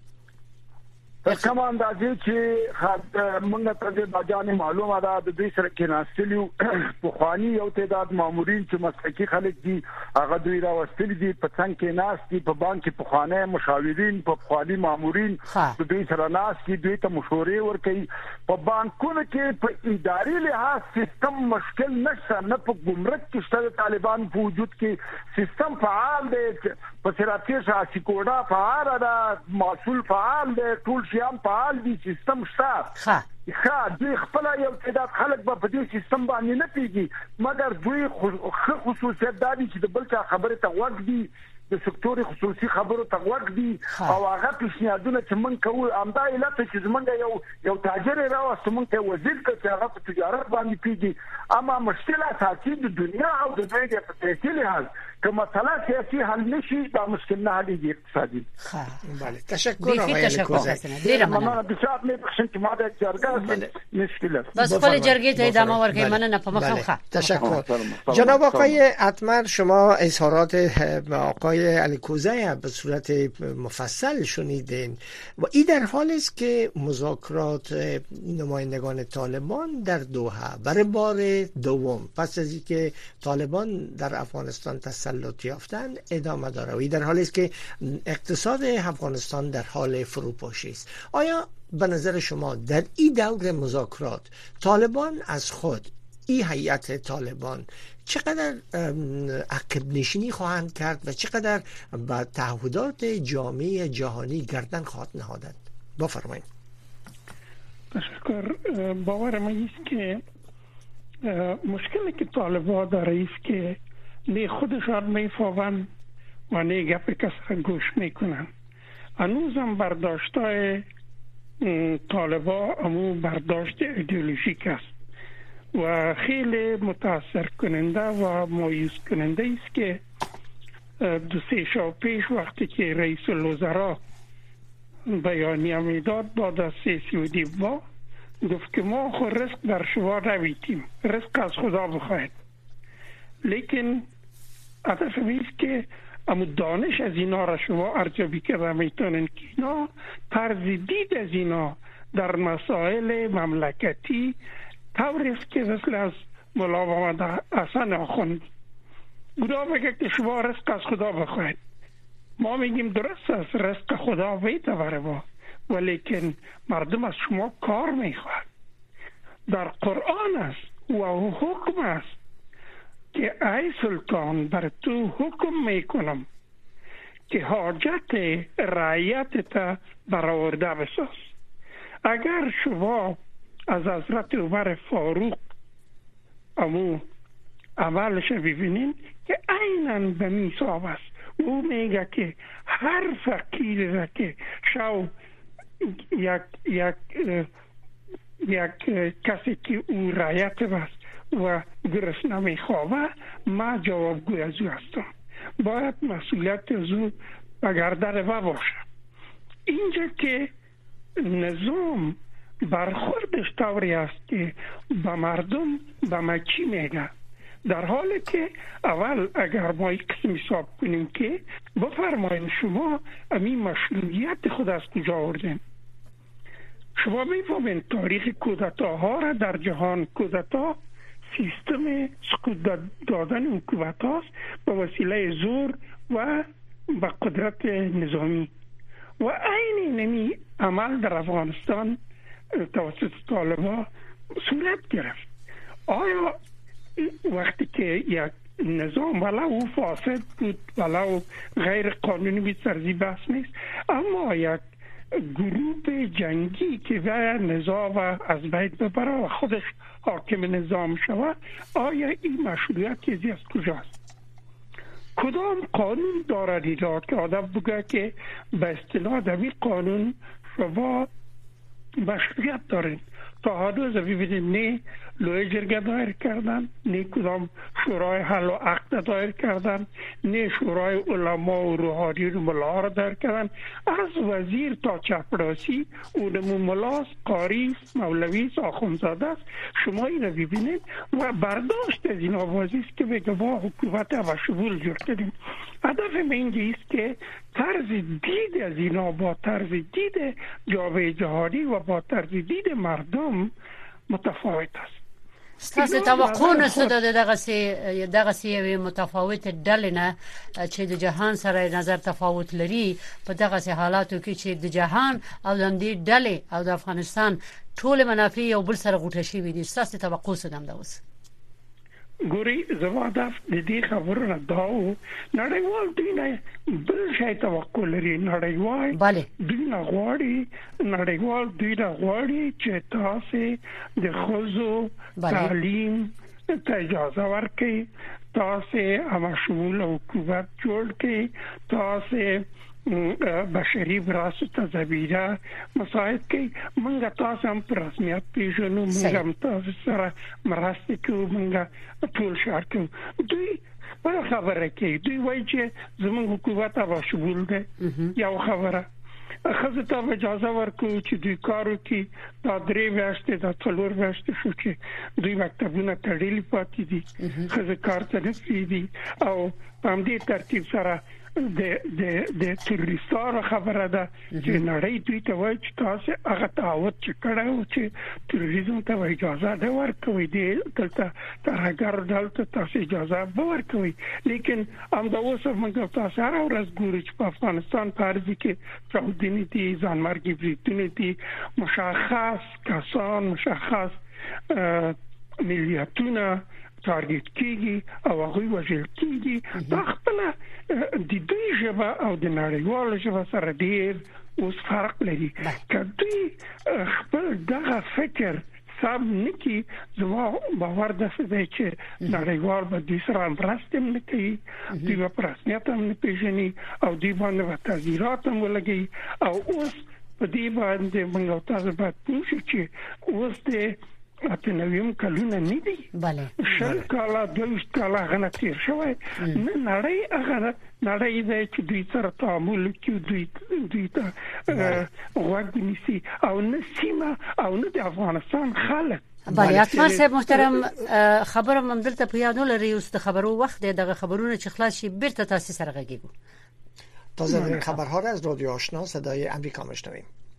کما اندازې چې موږ ته د باجانې معلومه ده د دوی سره کې ناستلیو په خواني یو تعداد مامورین چې مسلکی خلک دي هغه دوی راوستل دي په څنګه کې ناستي په بانک په خوانه مشاورین په خواني مامورین د دوی سره ناستي دوی ته مشورې ورکوي په بانکونو کې په اداري لحاظ سیستم مشکل نشته نه په ګمرک کې شته طالبان په وجود کې سیستم فعال دی په سراتي شاسي کوډا فعال ده مسؤل فعال دی ټول شیان فعال دي سیستم شته دوی خپل یو تعداد خلک په دې سیستم باندې نه پیږي مګر دوی خصوصیت دادي چې د بل څه خبره ته وګ دي د سکتور خصوصي خبرو ته وګ دي او هغه پیشنهادونه چې مونږ کوو امدا علت چې زمونږ یو تاجر راوست مونږ ته وزیر چې هغه په تجارت باندې پیږي اما مشکله اساسي د دنیا او د دوی د فسیلې حل که مسئله سیاسی حل نشي دا مشکل نه حلیږي اقتصادي بله تشکر آقای علیکوزی ډیره مننه بسیار مې بخښن چې ما د جرګه مشکل بس خپل جرګې ته ادامه ورکړئ مننه په مخه تشکر جناب آقای اتمر شما اظهارات آقای علیکوزی به صورت مفصل شنیدین و این در حال است که مذاکرات نمایندگان طالبان در دوحه برای بار دوم پس از اینکه طالبان در افغانستان تسلط یافتن ادامه داره و این در حالی است که اقتصاد افغانستان در حال فروپاشی است. آیا به نظر شما در این دور مذاکرات طالبان از خود این هیئت طالبان چقدر عقب نشینی خواهند کرد و چقدر به تعهدات جامعه جهانی گردن خواهد نهادند؟ بفرمایید. تشکر. باور من است که مشکلی که طالبان داره است که نه خودشان میفهمند و نه گپ کس گوش میکنند. هنوزم برداشتای طالبا امو برداشت ایدئولوژیک است و خیلی متاثر کننده و مایوس کننده است که 2-3 شب پیش وقتی که رئیس الوزراء بیانیه میداد بعد از 332 گفت که ما خود رزق در شما نویدیم، رزق از خدا بخواهید. لیکن هدف میست که اما دانش از اینا را شما ارزیابی کرده میتونن که اینا طرز دید از اینا در مسائل مملکتی طوری است که مثل از مولا محمد حسن آخوند خدا بگه که شما رزق از خدا بخواهید. ما میگیم درست است، رزق خدا بیتبره با، ولیکن مردم از شما کار میخواهد. در قرآن است و حکم است که ای سلطان بر تو حکم میکنم که حاجت رعیت تا برآورده بساز. اگر شما از حضرت عمر فاروق امو عملش ببینین که عیناً به میثاق است. او میگه که هر فقیر را که شو یک کسی که او رعیت است و گرسنه میخوابه، ما جوابگوی از او هستم، باید مسئولیت از او بگردن و باشه. اینجا که نظام برخوردش طوری است که به مردم به ما چی میگه، در حالی که اول اگر ما یک قسم حساب کنیم که بفرمایید شما امی مشروعیت خود از کجا آوردین. شما میفهمین تاریخ کودتاها را در جهان، کودتا سیستم سقوط دادن حکومت هاست به وسیله زور و به قدرت نظامی و عین نمی عمل در افغانستان توسط طالبان صورت گرفت. آیا وقتی که یک نظام ولو فاسد بود ولو غیر قانونی بود سرزی بحث نیست، اما یک گروه جنگی که باید نظام از بین ببره و خودش حاکم نظام شود، آیا این مشروعیت از کجاست؟ کدام قانون دارد ایجا که آدم بگه که به اصطلاح دوی قانون شما مشروعیت دارید؟ تا هنوز ببینید نه لوی جرگه دایر کردن، نه کدام شورای حل و عقد دایر کردن، نه شورای علما و روحانیون ملا را دایر کردن. از وزیر تا چپراسی اونمون ملاس، قاری، مولوی، آخوندزاده است. شما این را ببینید و برداشت از این آوازی است که بگه ما حکومت و شمول جور کردیم. هدف من اینجاست که طرز دید از اینا با طرز دید جامعه جهانی و با طرز دید مردم متفاوت است. ستاسو توقع نشته دغه سی متفاوت ډلې نه چې د جهان سره نظر تفاوت لري په دغه حالاتو کې چې د جهان او د دې ډلې او د افغانستان ټول منافع یو بل سره غوټه شي دي. ستاسو توقع څه ده اوس؟ ګوري زما د دې خبرونه داو نړیوال دوی نه بل شي توقع لري. نړیوال دوی نه غواړي چې تاسو د خزو تعلیم ته اجازه ورکړي، تاسو هم شمول حکومت جوړ کړي، تاسو بشری براسو ته زبیره مساعد کړي. منګه تاسو هم پر رسمیت پیژنو، منګه هم تاسو سره مرسته کوو، منګه ټول شهر کوو. دوی په خبره کې دوی وایي چې زموږ حکومت هغه شمول دی. یو خبره خزه ته اجازه ورکوي چې دوی کار وکړي. دا 3 میاشتې دا 4 میاشتې شو چې دوی مکتبونه تړلي پاتې دي، خزه کار ته نه پریږدي او په همدې ترتیب سره د تروریستانو خبره ده چې نړۍ دوی ته وایي چې تاسو هغه تعهد چې کړی و چې تروریزم ته اجازه نه ورکوي، دلته ترهګرو ډلو ته تاسو اجازه به ورکوي. لیکن همدا اوس موږ تاسو هره ورځ ګورو چې په افغانستان په ارض کې چاودنې دي، ځانمرګي بریدونه دي، مشخص کسان، مشخص ملیتونه تارگت کیږي او هغه وژل کیږي. دا خپل د دوی ژبه او د نړیوال ژبه سره ډیر اوس فرق لري. که دوی خپل دغه فکر حساب نکی زما باور دسته چې نړیوال به دوی سره مرسته نکوي دوی په رسمیت هم نه پیژني او دوی باندې تغییرات هم ولګي او اوس په دې باندې موږ تاسو باید پوښتنه چې اوس د اتنویم کلونه نه دي بله شل کاله دوه کاله غنه تیر شوی نه نړۍ هغه نړۍ دې چې دوی سره تعامل کوي دوی ته وګڼي او نه سیمه او نه د افغانستان خلک بله اکمل صاحب محترم خبرم هم دلته په یاد ولرئ اوس د خبرو وخت دغه خبرونه چې خلاص شي بیرته تاسو سره غږیږو تازه این خبرها را از رادیو آشنا صدای امریکا میشنویم.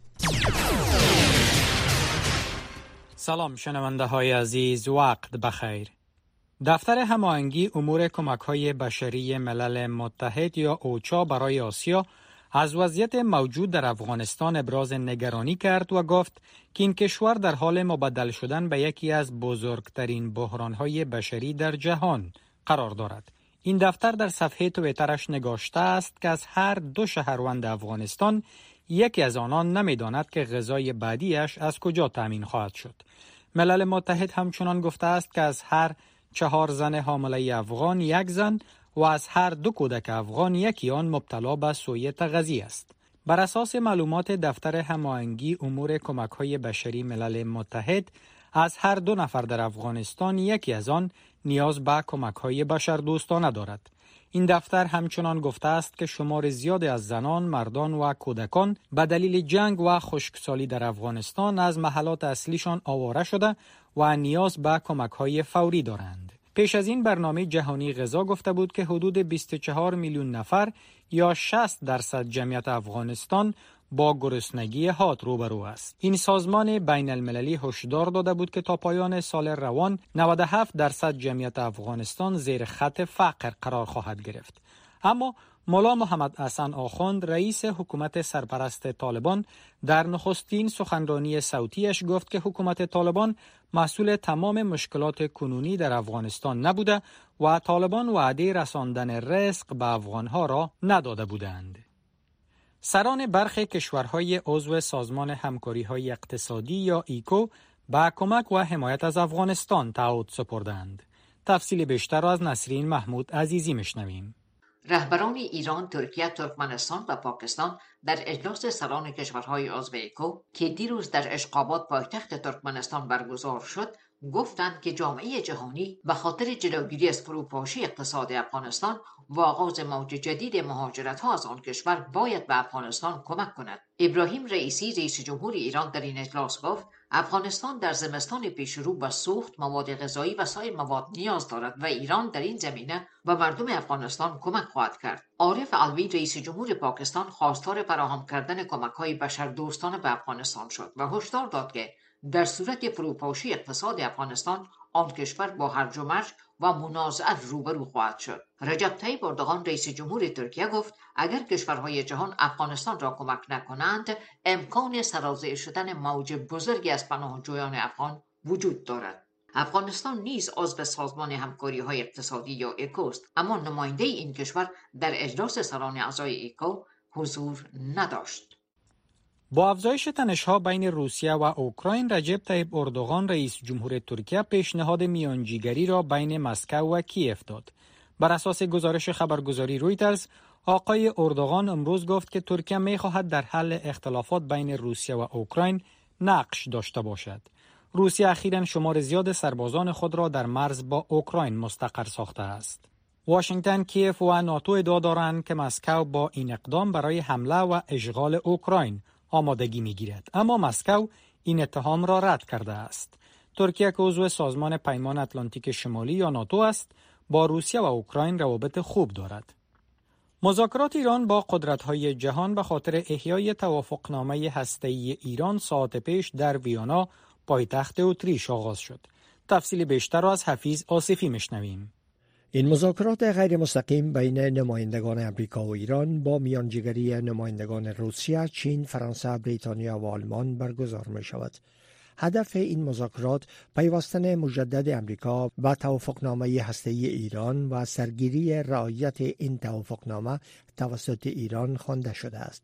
سلام شنونده های عزیز، وقت بخیر. دفتر هماهنگی امور کمک‌های بشری ملل متحد یا اوچا برای آسیا از وضعیت موجود در افغانستان ابراز نگرانی کرد و گفت که این کشور در حال مبدل شدن به یکی از بزرگترین بحران‌های بشری در جهان قرار دارد. این دفتر در صفحه توییترش نگاشته است که از هر 2 شهروند افغانستان یکی از آنان نمی‌داند که غذای بعدیش از کجا تامین خواهد شد. ملل متحد همچنان گفته است که از هر 4 زن حامله افغان 1 زن و از هر 2 کودک افغان یکی آن مبتلا به سوء تغذیه است. بر اساس معلومات دفتر هماهنگی امور کمک‌های بشری ملل متحد، از هر 2 نفر در افغانستان یکی از آن نیاز به کمک‌های بشردوستانه دارد. این دفتر همچنان گفته است که شمار زیادی از زنان، مردان و کودکان به دلیل جنگ و خشکسالی در افغانستان از محلات اصلیشان آواره شده و نیاز به کمک‌های فوری دارند. پیش از این برنامه جهانی غذا گفته بود که حدود 24 میلیون نفر یا 60% جمعیت افغانستان با گرسنگی حاد روبرو است. این سازمان بین المللی هشدار داده بود که تا پایان سال روان 97% جمعیت افغانستان زیر خط فقر قرار خواهد گرفت. اما مولا محمد حسن آخوند رئیس حکومت سرپرست طالبان در نخستین سخنرانی صوتیش گفت که حکومت طالبان مسئول تمام مشکلات کنونی در افغانستان نبوده و طالبان وعده رساندن رزق به افغانها را نداده بودند. سران برخی کشورهای عضو سازمان همکاری‌های اقتصادی یا ایکو با کمک و حمایت از افغانستان تعهد سپردند. تفصیل بیشتر را از نسرین محمود عزیزی میشنویم. رهبران ایران، ترکیه، ترکمنستان و پاکستان در اجلاس سران کشورهای عضو ایکو که دیروز در اشقاباد پایتخت ترکمنستان برگزار شد، گفتند که جامعه جهانی به خاطر جلوگیری از فروپاشی اقتصاد افغانستان و آغاز موج جدید مهاجرت‌ها از آن کشور باید به افغانستان کمک کند. ابراهیم رئیسی رئیس جمهور ایران در این اجلاس گفت افغانستان در زمستان پیشرو به سوخت، مواد غذایی و سایر مواد نیاز دارد و ایران در این زمینه به مردم افغانستان کمک خواهد کرد. عارف علوی رئیس جمهور پاکستان خواستار فراهم کردن کمک‌های بشردوستانه به افغانستان شد و هشدار داد که در صورت فروپاشی اقتصاد افغانستان آن کشور با هرج و مرج و منازعه روبرو خواهد شد. رجب طیب اردوغان رئیس جمهور ترکیه گفت اگر کشورهای جهان افغانستان را کمک نکنند امکان سرازیر شدن موج بزرگی از پناهجویان افغان وجود دارد. افغانستان نیز عضو سازمان همکاری‌های اقتصادی یا ایکو است، اما نماینده این کشور در اجلاس سران اعضای ایکو حضور نداشت. با افزایش تنش‌ها بین روسیه و اوکراین، رجب طیب اردوغان رئیس جمهور ترکیه پیشنهاد میانجیگری را بین مسکو و کیف داد. بر اساس گزارش خبرگزاری رویترز، آقای اردوغان امروز گفت که ترکیه می‌خواهد در حل اختلافات بین روسیه و اوکراین نقش داشته باشد. روسیه اخیراً شمار زیاد سربازان خود را در مرز با اوکراین مستقر ساخته است. واشنگتن، کیف و ناتو ادعا دارند که مسکو با این اقدام برای حمله و اشغال اوکراین آمادگی می‌گیرد، اما مسکو این اتهام را رد کرده است. ترکیه که عضو سازمان پیمان اتلانتیک شمالی یا ناتو است، با روسیه و اوکراین روابط خوب دارد. مذاکرات ایران با قدرت‌های جهان به خاطر احیای توافقنامه هسته‌ای ایران ساعت پیش در ویانا، پایتخت اتریش آغاز شد. تفصیل بیشتر را از حفیظ آصفی میشنویم. این مذاکرات غیر مستقیم بین نمایندگان امریکا و ایران با میانجیگری نمایندگان روسیه، چین، فرانسه، بریتانیا و آلمان برگزار می شود. هدف این مذاکرات پیوستن مجدد امریکا به توافقنامه هسته‌ای ایران و سرگیری رعایت این توافقنامه توسط ایران خوانده شده است.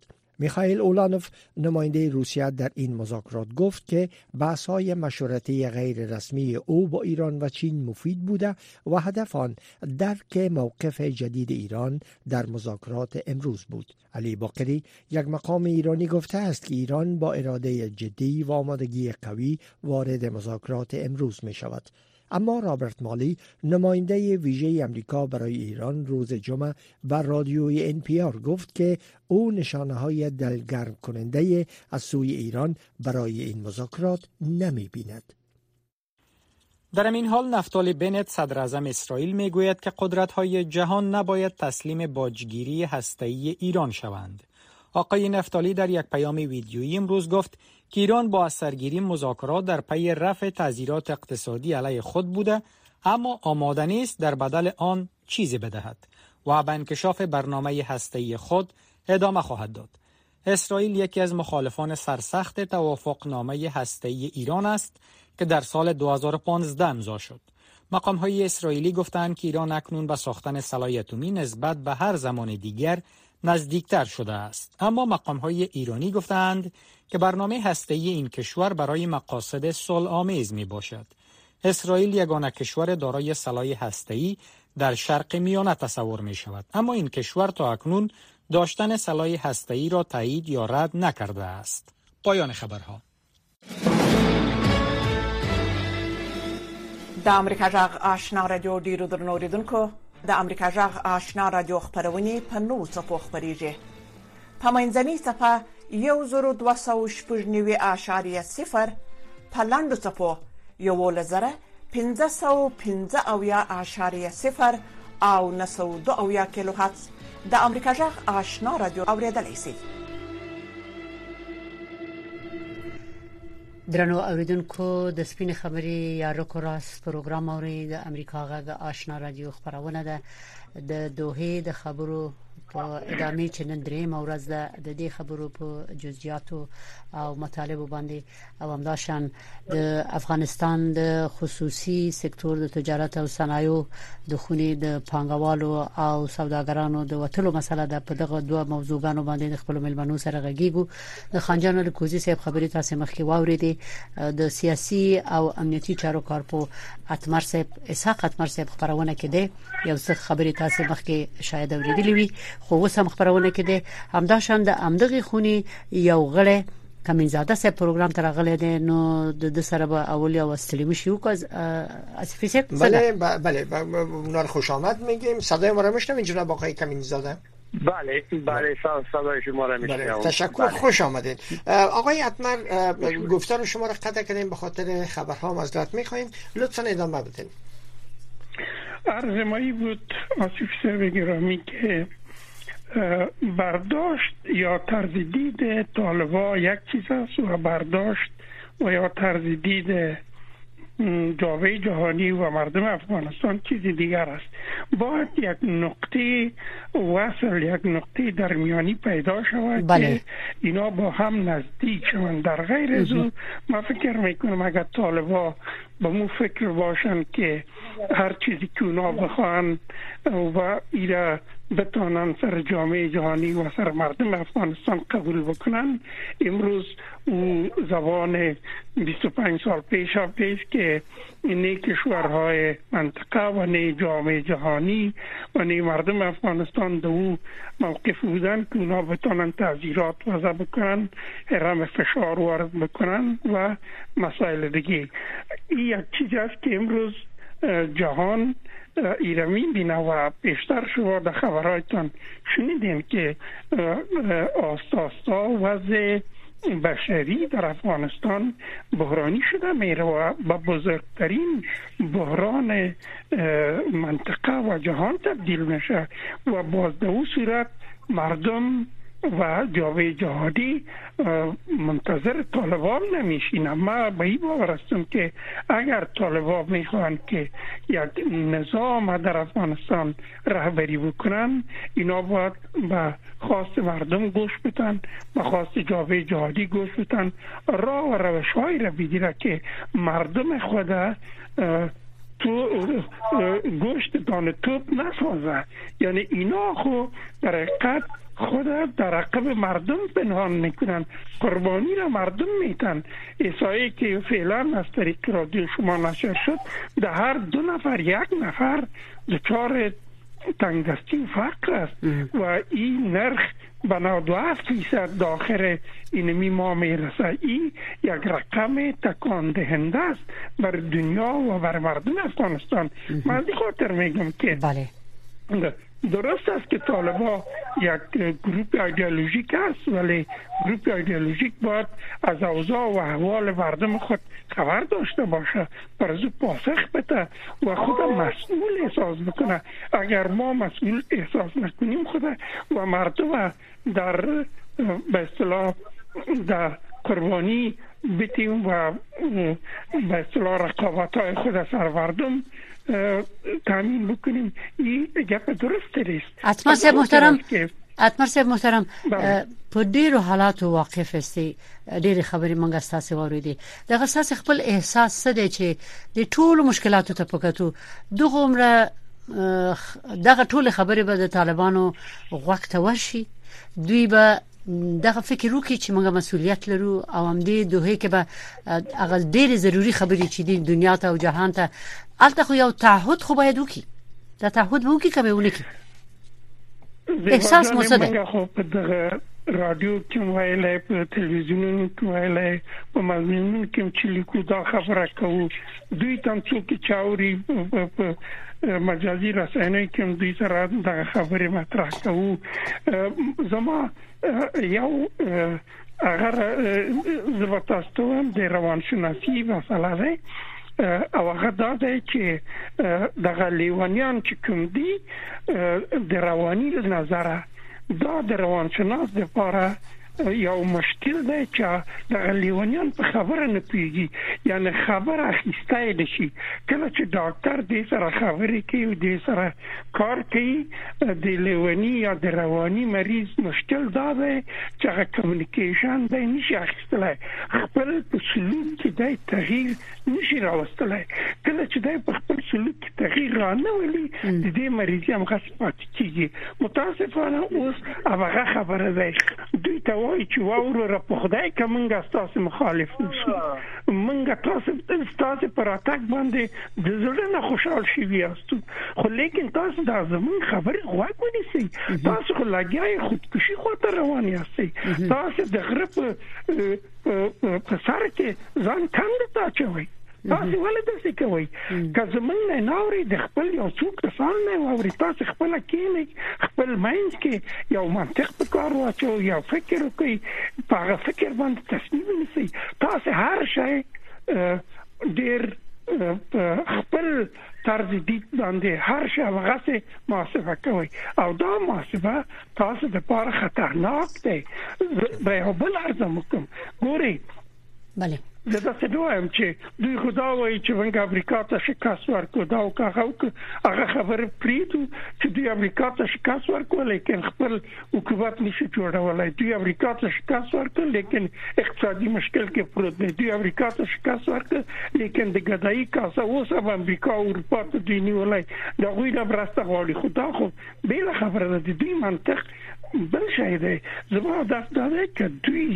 میخائیل اولانوف نماینده روسیه در این مذاکرات گفت که بحث‌های مشورتی غیر رسمی او با ایران و چین مفید بوده و هدف آن درک موقف جدید ایران در مذاکرات امروز بود. علی باقری، یک مقام ایرانی، گفته است که ایران با اراده جدی و آمادگی قوی وارد مذاکرات امروز می شود. اما رابرت مالی، نماینده ویژه امریکا برای ایران، روز جمعه بر رادیوی NPR گفت که او نشانه‌های دلگرم کننده از سوی ایران برای این مذاکرات نمی بیند. در این حال نفتالی بنت، صدر اعظم اسرائیل، می گوید که قدرت‌های جهان نباید تسلیم باجگیری هسته‌ای ایران شوند. آقای نفتالی در یک پیام ویدیویی امروز گفت که ایران با از سرگیری مذاکرات در پی رفع تعزیرات اقتصادی علیه خود بوده، اما آماده نیست در بدل آن چیزی بدهد و به انکشاف برنامه هسته‌ای خود ادامه خواهد داد. اسرائیل یکی از مخالفان سرسخت توافقنامه هسته‌ای ایران است که در سال 2015 امضا شد. مقام‌های اسرائیلی گفتند که ایران اکنون به ساختن سلاح اتمی نسبت به هر زمان دیگر نزدیکتر شده است، اما مقام‌های ایرانی گفتند که برنامه هسته‌ای این کشور برای مقاصد صلح‌آمیز میباشد. اسرائیل یگانه کشور دارای سلاح هسته‌ای در شرق میانه تصور می شود، اما این کشور تا اکنون داشتن سلاح هسته‌ای را تایید یا رد نکرده است. پایان خبرها. د امریکا جغ آشنا رادیو ډیرو درنو اوریدونکو، د امریکا جغ آشنا رادیو خبرونه په 9 څپو خبريږي. په منځنۍ څپه 1290.0 په لاندو څپو 11515.0 او 902 کیلو هرتز د امریکا جغ آشنا رادیو اوریدلای شئ. درنو اوریدونکو، د سپین خبري یا روکو راست پروګرام اوري د امریکا غږ آشنا رادیو خبرونه ده. د دوه د خبرو په ادامه چې نن درې مورز ده د دې خبرو په جزئیاتو او مطالب باندې او همداشان د افغانستان د خصوصي سکتور د تجارت او صنایعو د خونې د پانګوالو او سوداګرانو د وټلو مسله ده. په دغه دوه موضوعګانو باندې د خپل ملمنو سره غږیږو. د خانجان الکوزي صاحب خبري تاسو مخکې واوریدي، د سیاسي او امنیتي چارو کارپو اتمر صاحب اسحاق اتمر صاحب خبرونه کړي. یو څه خبري تاسو مخکې شاید اوریدلې وي، خو وسم خبرونه کړي. همداشان د امدغه خوني یو غړی کمینزاده صاحب پروګرام تر غلې ده، نو د سره به اول یا واستلیم شو که اسفی صاحب. بله اونها خوش آمد میگیم. صدای ما رو میشنوین جناب آقای کمینزاده؟ بله صدای شما رو میشنوم. تشکر، خوش آمدید. آقای اتمر، گفتار شما رو قطع کردیم به خاطر خبرها، معذرت میخوایم، لطفا ادامه بدین. عرض مایی بود آصف صاحب گرامی که برداشت یا طرز دید طالبان یک چیز است و برداشت و یا طرز دید جامعه جهانی و مردم افغانستان چیز دیگر است. باید یک نقطه وصل، یک نقطه درمیانی پیدا شود که اینا با هم نزدیک شوند. در غیر از او من فکر میکنم اگر طالبان با مو فکر باشن که هر چیزی که اونا بخوان و ایره بتانن سر جامعه جهانی و سر مردم افغانستان قبول بکنن، امروز او زبان 25 سال پیش که نه کشورهای منطقه و نه جامعه جهانی و نه مردم افغانستان دو او موقف بودن که اونا بتانن تعزیرات وضع بکنن، حرم فشار وارد بکنن و مسائل دیگه. این یک چیز است که امروز جهان ایرانی بینه و پیشتر شما در خبرهایتان شنیدیم که آستا وضع بشری در افغانستان بحرانی شده میره و به بزرگترین بحران منطقه و جهان تبدیل میشه و باز در اون صورت مردم و جامعه جهانی منتظر طالبان نمیشینم. ما به این باور هستم که اگر طالبان میخوان که یک نظام در افغانستان رهبری بکنن، اینا باید به خواست مردم گوش بدن، به خواست جامعه جهانی گوش بدن، راه و روش‌هایی را بگیره که مردم خود تو گوشت دانه توپ نسازه. یعنی اینا خو در حقیقت خود در عقب مردم پنهان میکنن، قربانی را مردم میتن. احصایی که فعلا از طریق رادیو شما نشر شد، در هر 2 نفر 1 نفر دچار تنگدستی و فقر است و این نرخ به 92% داخل اینمی ما میرسه. این یک رقم تکان دهنده است بر دنیا و بر مردم افغانستان. من از این خاطر میگم که بله درست است که طالبان یک گروپ ایدئولوژیک است، ولی گروپ ایدئولوژیک باید از اوضاع و احوال مردم خود خبر داشته باشه، بر از او پاسخ بده و خود مسئول احساس بکنه. اگر ما مسئول احساس نکنیم خود و مردم در به اصطلاح در قربانی بتیم و به اصطلاح رقابت‌های خود از سر مردم تامین بکنیم، این گپ درست نیست. اتمر صاحب محترم په ډیرو حالاتو واقف استي، ډیره خبرې مونږه ستاسو واورېدې. دغه ستاسو خپل احساس څه دی چې د ټولو مشکلاتو ته پکاتو دغه عمره دغه ټول خبرې به د طالبانو وخت ورشي، دوی به دغه فکر وکړي چې موږ مسؤلیت لرو او هم دې دوه کې به اغل ډېر ضروری خبرې چې د دنیا ته او جهان ته الته خو یو تعهد خو باید وکړي. دا تعهد وکړي کبه ونه کې احساس مو څه دی؟ خو په دغه رادیو کې وایي، په تلویزیون کې وایي، په مضمون کې چې لیکو دا خبره کوو، دوی تم څوک چاوري په مجازي رسنۍ کې دوی سره دا خبره مطرح کوو. زما یو اگر زبطاستو د روانشناسی مسله ده او هغه دا ده چې دغه لیوانیان چې کوم دي د رواني نظره دا د روانشناس لپاره یو مشکل دی چې د لیوانیان په خبره نه پیږي، یعنی خبره اخیسته دي شي. کله چې ډاکټر دې سره خبرې کوي او دې سره کار کوي، د لیوانی یا د رواني مریض مشکل دا دی چې هغه کمیونیکیشن دی نشي اخیستلای، خپل په سلوک کې دی تغییر نشي راوستلای. کله چې دی په خپل سلوک کې تغییر رانهولي، د دې مریض هم غصب کیږي. متاسفانه اوس هغه خبره ده دوی ته وایي چې واورو را په خدای که منګه ستاسو مخالف نشو، منګه تاسو پر اتاک باندې د زړه نه خوشحال شوي یاستو، خو لیکن تاسو دا زمون خبرې غوږ ونیسئ. تاسو خو لګیای خودکشي خواته روان یاستئ، تاسو د غره په سر کې ځان کاندې ته اچوئ. تاسو ولې داسې کوئ؟ که زمونږ نه ناوري د خپل یو څو کسان نه واوري، تاسو خپله کښېنئ، خپل منځ کې یو منطق په کار واچوئ، یو فکر وکړئ، په هغه فکر باندې تصمیم ونیسئ. تاسو هر شی ډېر خپل طرز دید باندې هر شی هغه محاسبه کوي او دا محاسبه تاسو د پاره خطرناک دی. به یو بل عرض وکړم، ګورئ بله زه څه وایم چې دوی خدا وایي چې موږ امریکا ته شکست ورکړو، دا هغه خبره پریدو چې دوی امریکا ته شکست ورکړو لیکن خپل حکومت نشي جوړولای. دوی امریکا ته شکست ورکړو لیکن اقتصادي مشکل کې پروت دی. دوی امریکا ته شکست ورکړو لیکن د ګدایي کاسه اوس هم امریکا او اروپا ته دوی نیولای، دا غوی نه برسته غواړي. خدا خو بل خبره ده، دوی منطق بل شی دی. زما دا ده چې دوی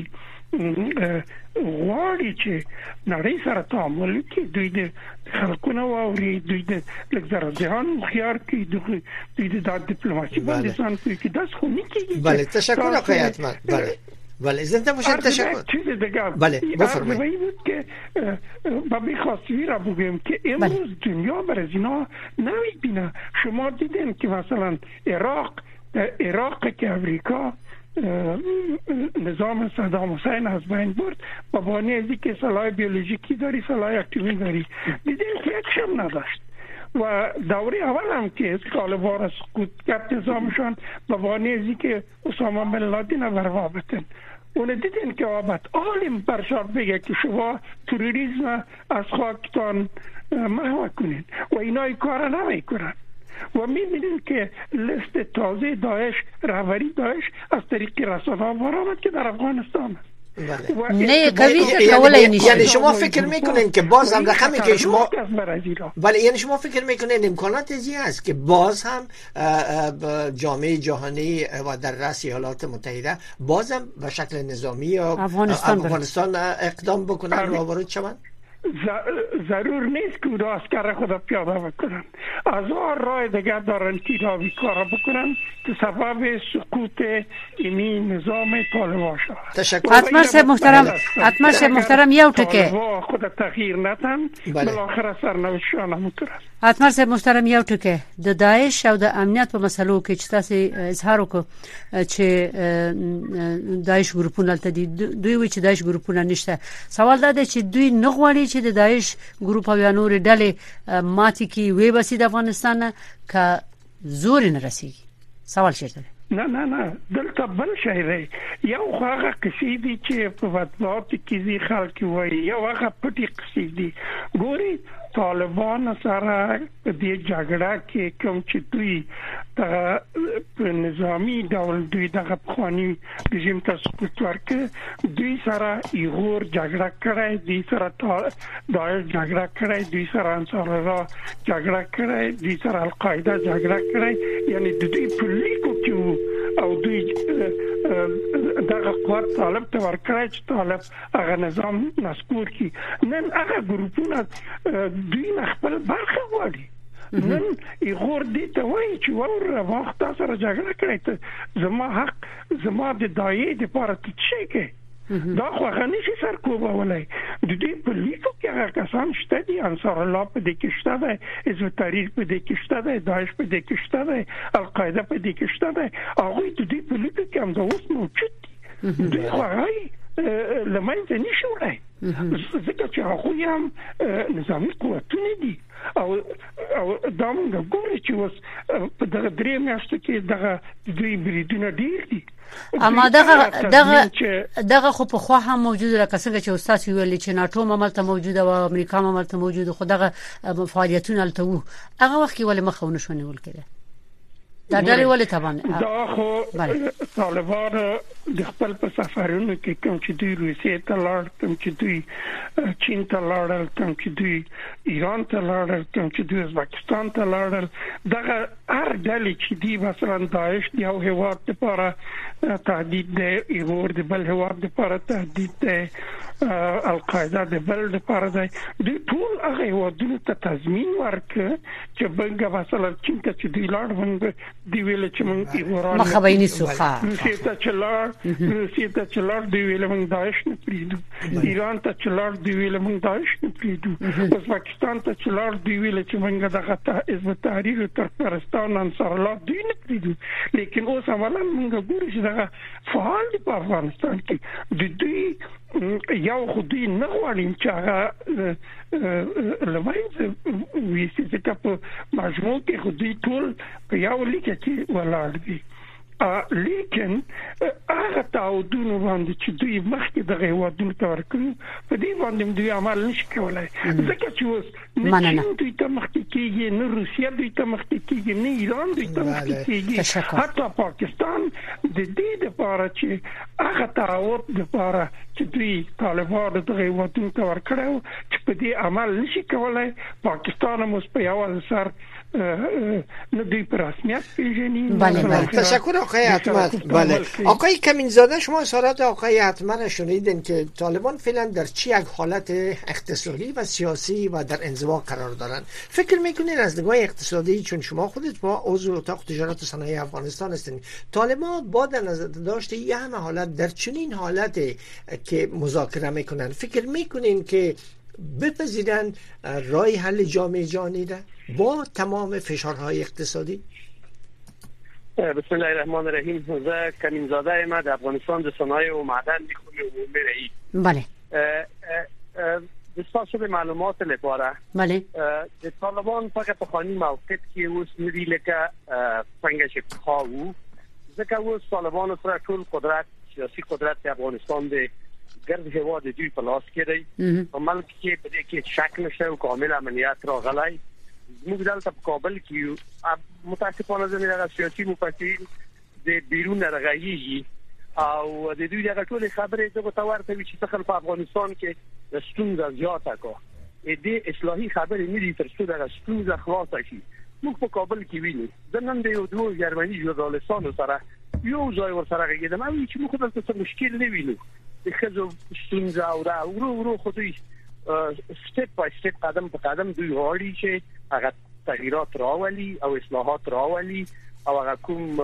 غواړي چې نړۍ سره تعامل وکړي، دوی د خلکونه واوري، دوی د لګزرځهان خيار کوي، دوی د دیپلماسي باندې ځان کوي چې داس خو نه کیږي. بله تشکر آقای اتمر. بله زنده باشید. تشکر. بله بفرمایید. که بخواستم را بگم که امروز دنیا برای اینا نمیبینه. شما دیدین که مثلا عراق که امریکا نظام صدام حسین از بین برد با بانی از اینکه سلاح بیولوژیکی داری، سلاح اتمی داری، دیدیم که یک شم نداشت و دوره اول هم که طالبان را سقوط کرد نظامشان با بانی از اینکه اسامه بن لادن را برابطن. اون دیدین که آبت عالم برشاد بگه که شما تروریسم از خاکتان محو کنین و اینا کار نمی کنن و می‌بینیم که لیست تازه داعش، رهبری داعش از طریق رسانه‌ها برآمد که در افغانستان است. نه کوي کولای نشي. یعنی شما فکر میکنین که باز هم رقمی که شما بله یعنی شما فکر میکنین امکانات زیاد است که باز هم جامعه جهانی و در رأس ایالات متحده باز هم به شکل نظامی یا افغانستان اقدام بکنن و وارد شوند؟ ضرور نیست که او عسکر خود پیاده بکنن. هزار راه دیگر دارن که راوی کار بکنن که سبب سقوط اینی نظام طالبان شد. تشکر. حتما سه محترم یو ټکه خود تغییر ندن بالاخره سرنوشتشان همونطور است. حتما سه محترم یو ټکه د داعش او د امنیت په مسلو کې چې تاسو اظهار وکړو چې داعش ګروپونه تدي دوی وی چې داعش ګروپونه نشته. سوال دا دی چې دوی نه غواړي چې د داعش ګروپ او یا نور ډلې ماتي کی وی بسې د افغانستان کا زور نه رسیږي. سوال چیرته نه دلته بل شی دی. یو هغه قصیدې چې په وطنات کې ځي خلک وایي، یو هغه پټي قصیدې. ګوري طالبان سره په دې جګړه کې کوم چې دوی په نظامی ډول دوی دغه پخوانی رژیم ته سقوط ورکړ، دوی سره ایغور جګړه کړې، دوی سره داعش جګړه کړې، دوی سره انصار الله جګړه کړې، دوی سره القاعده جګړه کړې. یعنی دوی په لیکو کې او دوی دغه قوت طالب ته ورکړی چې طالب هغه نظام نسکور کی. نن هغه ګروپونه دوی خپل برخه غواړي. نن ایغور دې ته وایي چې ور وخت سره جګړه کړې ته زما حق زما د دایې د پاره څه کې دا خو غنیشي سرکوبولای. د دې په لیکو کې هغه کسان شته دي، انصار الله په دې کې شته دی، حزب تحریر په دې کې شته دی، داعش په دې کې شته دی، القاعده په دې کې شته دی. هغه د دې په لیکو کې هم دا اوس موجود دي. دوی خو لمنځه نشي وړای ځکه چې هغه هم نظامي قوتونه دي. او دا موږ ګورو چې اوس په دغه درې میاشتو کې دغه دوی بریدونه ډیر دي. اما دغه خو په خوا هم موجوده لکه څنګه چې استاد ویل چې ناتو مملته موجوده او امریکا مملته موجوده، خو دغه فعالیتونه الته وو هغه وخت کې ولې مخونه شو نیول کړي دا ډېر ولې تبان دا خو طالبان د خپل په سفرونو کې کوم چې دوی روسیې ته لاړ، کوم چې دوی چین ته لاړل، کوم چې دوی ایران ته لاړل، کوم چې دوی ازبکستان ته لاړل، دغه هر ډلې چې دی مثلا داعش یو هیواد لپاره تهدید دی، ایغور د بل هیواد لپاره تهدید دی، القاعده د بل لپاره دی. دوی ټول هغه هیوادونو ته تضمین ورکړ چې بنګه مثلا چین ته چې دوی لاړ دی ویل چې موږ ایغوران مخبینی سوخه روسیې ته چلار دی ویل موږ داعش نه پریدو، ایران ته چلار دی ویل موږ داعش نه پریدو، ازبکستان ته چلار دی ویل چې موږ دغه حزب تحریر او ترکمنستان انصار الله دوی نه پریدو. لیکن اوس عملاً موږ ګورو چې دغه فعال دي په افغانستان کې. د دوی یو خو دوی نه غواړي چې هغه لمایي ویسي ځکه په مجموع کې خو دوی ټول په یو لیکه کې ولاړ دي. لیکن هغه تعهدونه باندې چې دوی مخکې دغه هیوادونو ته ورکړي په دې باندې دوی عمل نشي کولای ځکه چې اوس نه دوی ته مخکې کېږي، نه روسیه دوی ته مخکې کېږي، نه ایران دوی ته مخکې کېږي، حتی پاکستان د دې لپاره چې هغه تعهد لپاره چې دوی طالبان دغه هیوادونو ته ورکړي چې په دې عمل نشي کولای. پاکستان هم اوس په یو سر نه دوی پر رسمیت پیژنی. بله تشکر آقای حتمت. بله آقای کمینزاده، شما اظهارات آقای حتمت شنیدین که طالبان فعلا در چی یک حالت اقتصادی و سیاسی و در انزوا قرار دارن. فکر میکنین از نگاه اقتصادی، چون شما خودت با عضو اتاق تجارت و صنایع افغانستان هستین، طالبان با در نظر داشت یه همه حالت در چنین حالتی که مذاکره میکنن، فکر میکنین که بپذیرن راه حل جامعه جهانی ده با تمام فشارهای اقتصادی؟ بسم الله الرحمن الرحیم. زه کمینزاده ام، د افغانستان د صنایع و معدن میخونی عمومی رئیس. بله. دستاسو به معلومات لپاره بله د طالبان فقط پخوانی موقف کې اوس ندی لکه څنګه چې پخوا ځکه اوس طالبان سره ټول قدرت سیاسي قدرت افغانستان د ګرد هواد دوی په لاس کې دی په ملک کې په دې کې شک نشته او کامل امنیت راغلی. موږ دلته په کابل کې متاسفانه زموږ سیاسي مفکرین د بیرون راغلي او د دوی دغه ټول خبرې د متورته وی چې څنګه په افغانستان کې ستونزه زیاته کو دې اصلاحي خبرې نه دي تر څو دغه ستونزه خلاصه شي. موږ په کابل کې وینو د نن د یو دوه جرمني ژورنالستانو سره یو ځای ورسره غږیدم او چې موږ دلته څه مشکل نه وینو د خزو ستونزه او دا ورو خو دوی سټپ بای سټپ قدم په قدم دوی غواړي چې هغه تغییرات راولي او اصلاحات راولي او هغه کوم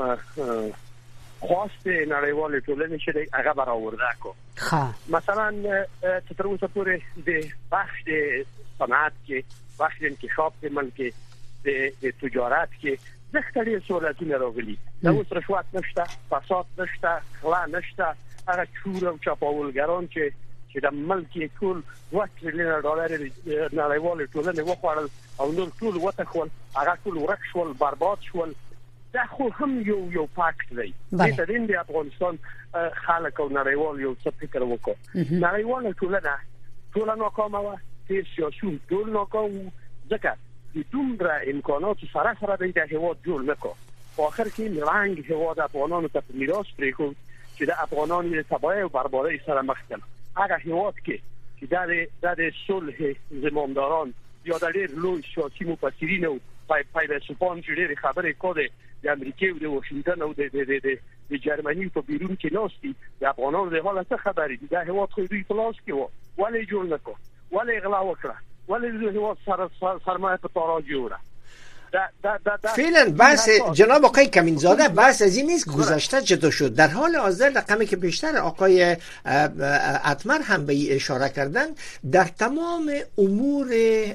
خواست نړیوال ټولنې چې هغه برآورده کو. مثلا تر اوسه پورې د بخش د صنعت کې بخش د انکشاف د ملک د تجارت کې ځکه سہولتونه راغلي. دا اوس رشوت نشته، فساد نشته، غلا نشته. هغه چور او چاپاولګران چې د ملک ټول $2 تریلیون نړیوال ټولنې وخوړل او نور ټول وتخول، هغه ټول ورک شول، برباد شول. دا خو هم یو فاکت دی. د دې افغانستان خلک او نړیوال یو څه فکر وکړي. نړیوال ټول ناکامه و، تیر سیاسيون ټول ناکام ځکه د دومره امکانات سره د هیواد جوړ نکړ. په اخر کې رنګ هیواد افغانانو ته میراث پرېښود چې د افغانانو د تباهي او بربادي سره مخ کړ. هغه هیواد کې چې د صلح زمامداران یا د ډېر لوی سیاسي مفسرین او فیلسوفان چې ډېر خبرې کوي د امریکا او د واشنگټن او د جرمني په بیرون کې نوستي د افغانانو د حالت خبرې دي. دا هیواد خو دوی په لاس کې و، ولې جوړ نکړ، ولې غلا وکړه، ولې د هیواد سرمایه په تاراج جوړه. فعلا بحث جناب آقای کمینزاده بحث از این نیست گذشته چطور شد. در حال حاضر رقمی که بیشتر آقای اتمر هم به اشاره کردن، در تمام امور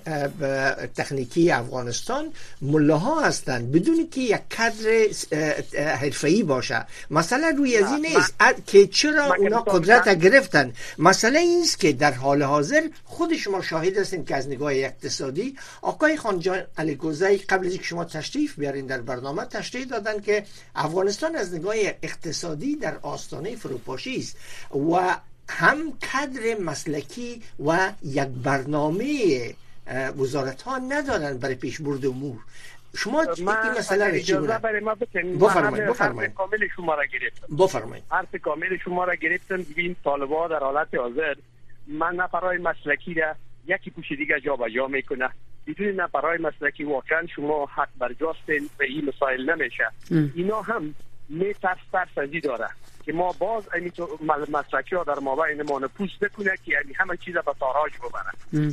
تکنیکی افغانستان ملاها هستند بدون که یک کادر حرفه‌ای باشه. مسئله روی از این نیست که چرا اونا قدرت گرفتن. مسئله این است که در حال حاضر خود شما شاهد هستین که از نگاه اقتصادی آقای خانجان علیگوزی قبل از اینکه شما تشریف بیارین در برنامه تشریح دادن که افغانستان از نگاه اقتصادی در آستانه فروپاشی است و هم کادر مسلکی و یک برنامه وزارت ها ندارن برای پیشبرد امور. شما این مسئله رو چگونه؟ بفرمایید. کامل شما را گرفتم. بفرمایید. حرف کامل شما را گرفتم. ببین طالبان در حالت حاضر من نفرای مسلکی را یکی پوشیدگی جابجا میکنه. بدون نفرای مسلکی واقعا شما حق برجاستین به این مسائل نمیشه. اینا هم ترسی داره که ما باز این مسلکی ها در مابین ما نپوست بکنه که یعنی همه چیز به تاراج ببره.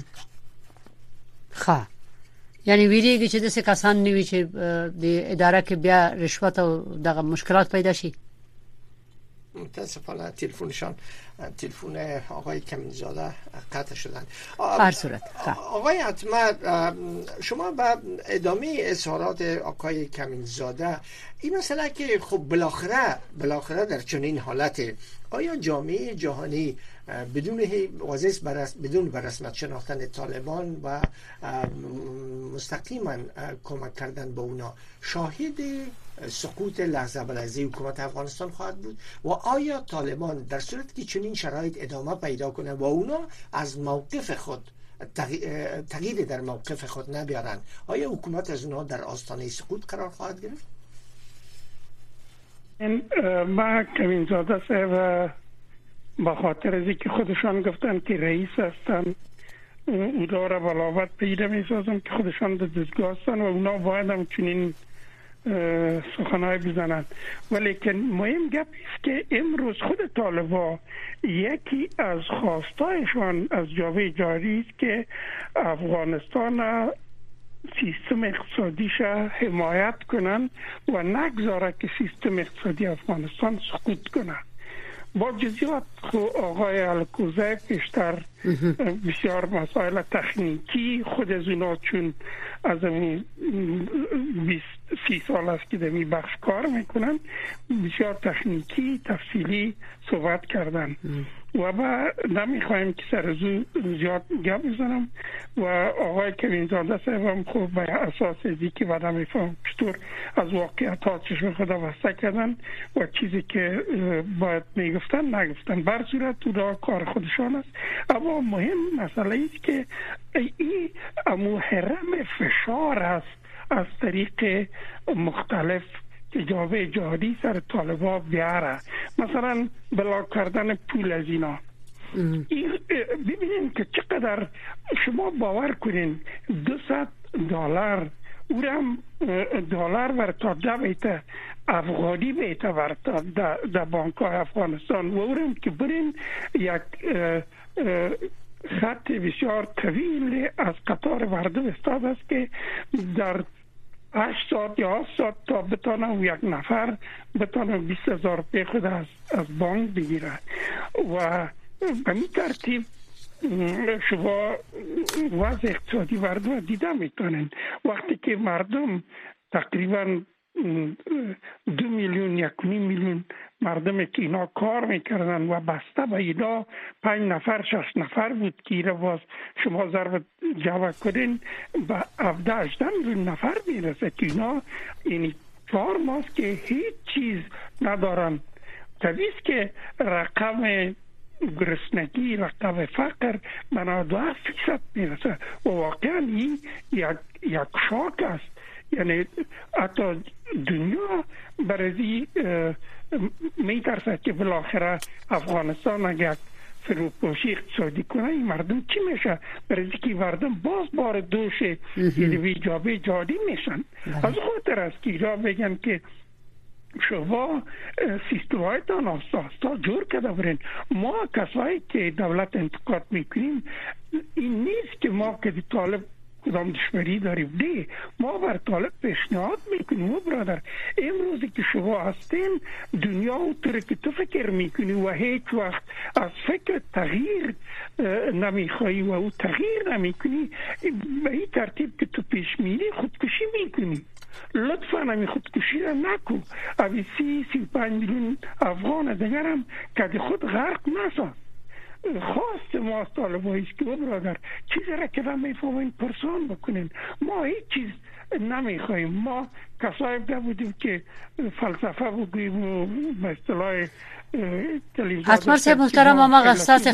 یعنی ویریږي چې د څه کسان نیوي چې د اداره کې بیا رشوت او دغه مشکلات پیدا شي. متاسفانه تلفن آقای کمینزاده قطع شدن. هر صورت آقای اتمر، شما با ادامه اظهارات آقای کمینزاده این مسئله که خب بالاخره در چنین حالت آیا جامعه جهانی بدون برسمت شناختن طالبان و مستقیما کمک کردن به اونا شاهد سقوط لحظه به لحظه حکومت افغانستان خواهد بود؟ و آیا طالبان در صورت که چنین شرایط ادامه پیدا کنه و اونا از موقف خود تغییر در موقف خود نبیارن، آیا حکومت از اونها در آستانه سقوط قرار خواهد گرفت؟ ما کمینزاده صاحب به خاطر از اینکه خودشان گفتن که رئیس هستن اونا را بلاوت پیدا میسازم که خودشان در دستگاه هستن و اونا باید هم چنین سخنهای بزنن. ولیکن مهم گپ است که امروز خود طالبا یکی از خواستایشان از جامعه جهانی است که افغانستان سیستم اقتصادیش حمایت کنن و نگذاره که سیستم اقتصادی افغانستان سقوط کنه. با جزئیات آقای الکوزی پیشتر بسیار مسائل تکنیکی خود از اونا چون از این 20-30 سال است که در این بخش کار میکنن بسیار تکنیکی تفصیلی صحبت کردن و ما نمیخوایم که سرزو زیاد گپ بزنم و آقای کمینزاده صاحب هم خوب به اساس ازی که بعد نمیفهم چطور از واقعیت ها چشم خدا بسته کردن و چیزی که باید میگفتن نگفتن. بر صورت تو کار خودشان است. اما مهم مسئله است که این محرم فشار است از طریق مختلف که جامعه جهادی سر طالبان بیاره، مثلا بلاک کردن پول از اینا. ببینین که چقدر شما باور کنین $200 اورم دلار ورتا بیت افغانی بیت ورتا در بانک افغانستان و اورم که برین یک خط بسیار طویل از قطار مردم استاد است که در 8 ساعت یا 8 ساعت تا بتانه یک نفر بتانه 20,000 پی خود از بانک بگیره و به این ترتیب شما وضع اقتصادی مردم دیده میتونن. وقتی که مردم تقریبا 2 میلیون 1.5 میلیون مردم که اینا کار میکردن و بسته به اینا 5 نفر 6 نفر بود که اینا باز شما ضرب جمع کنین به 17-18 میلیون نفر میرسه که اینا یعنی 4 ماه که هیچ چیز ندارن. طبیعی است که رقم گرسنگی رقم فقر به 92% میرسه و واقعا این یک شاک است. یعنی حتی دنیا برای میترسه که بالاخره افغانستان اگر فروپاشی اقتصادی کنه این مردم چی میشه؟ برای که مردم باز بار دوش یعنی جامعه جهادی میشن. از خاطر است که ایران بگن که شما سیستم هایتان آستا جور کرده برین. ما کسایی که دولت انتقاد میکنیم این نیست که ما که طالب کدام دشمنی داریم، نه، ما بر طالب پیشنهاد میکنیم. برادر امروزی که شما هستین دنیا اونطوری که تو فکر میکنی و هیچ وقت از فکر تغییر نمیخوایی و او تغییر نمیکنی، به این ترتیب که تو پیش میری خودکشی میکنی. لطفا همی خودکشی را نکو. اوی 30-35 میلیون افغان دیگرم که خود غرق نساز. خواست ما از طالباییست که برادر چیزی را که را میفهمین پرسان بکنین. ما هیچ چیز نمیخواییم. ما کسایی بودیم که فلسفه بگویم و به اصطلاح حتما صاحب محترم اما قصاص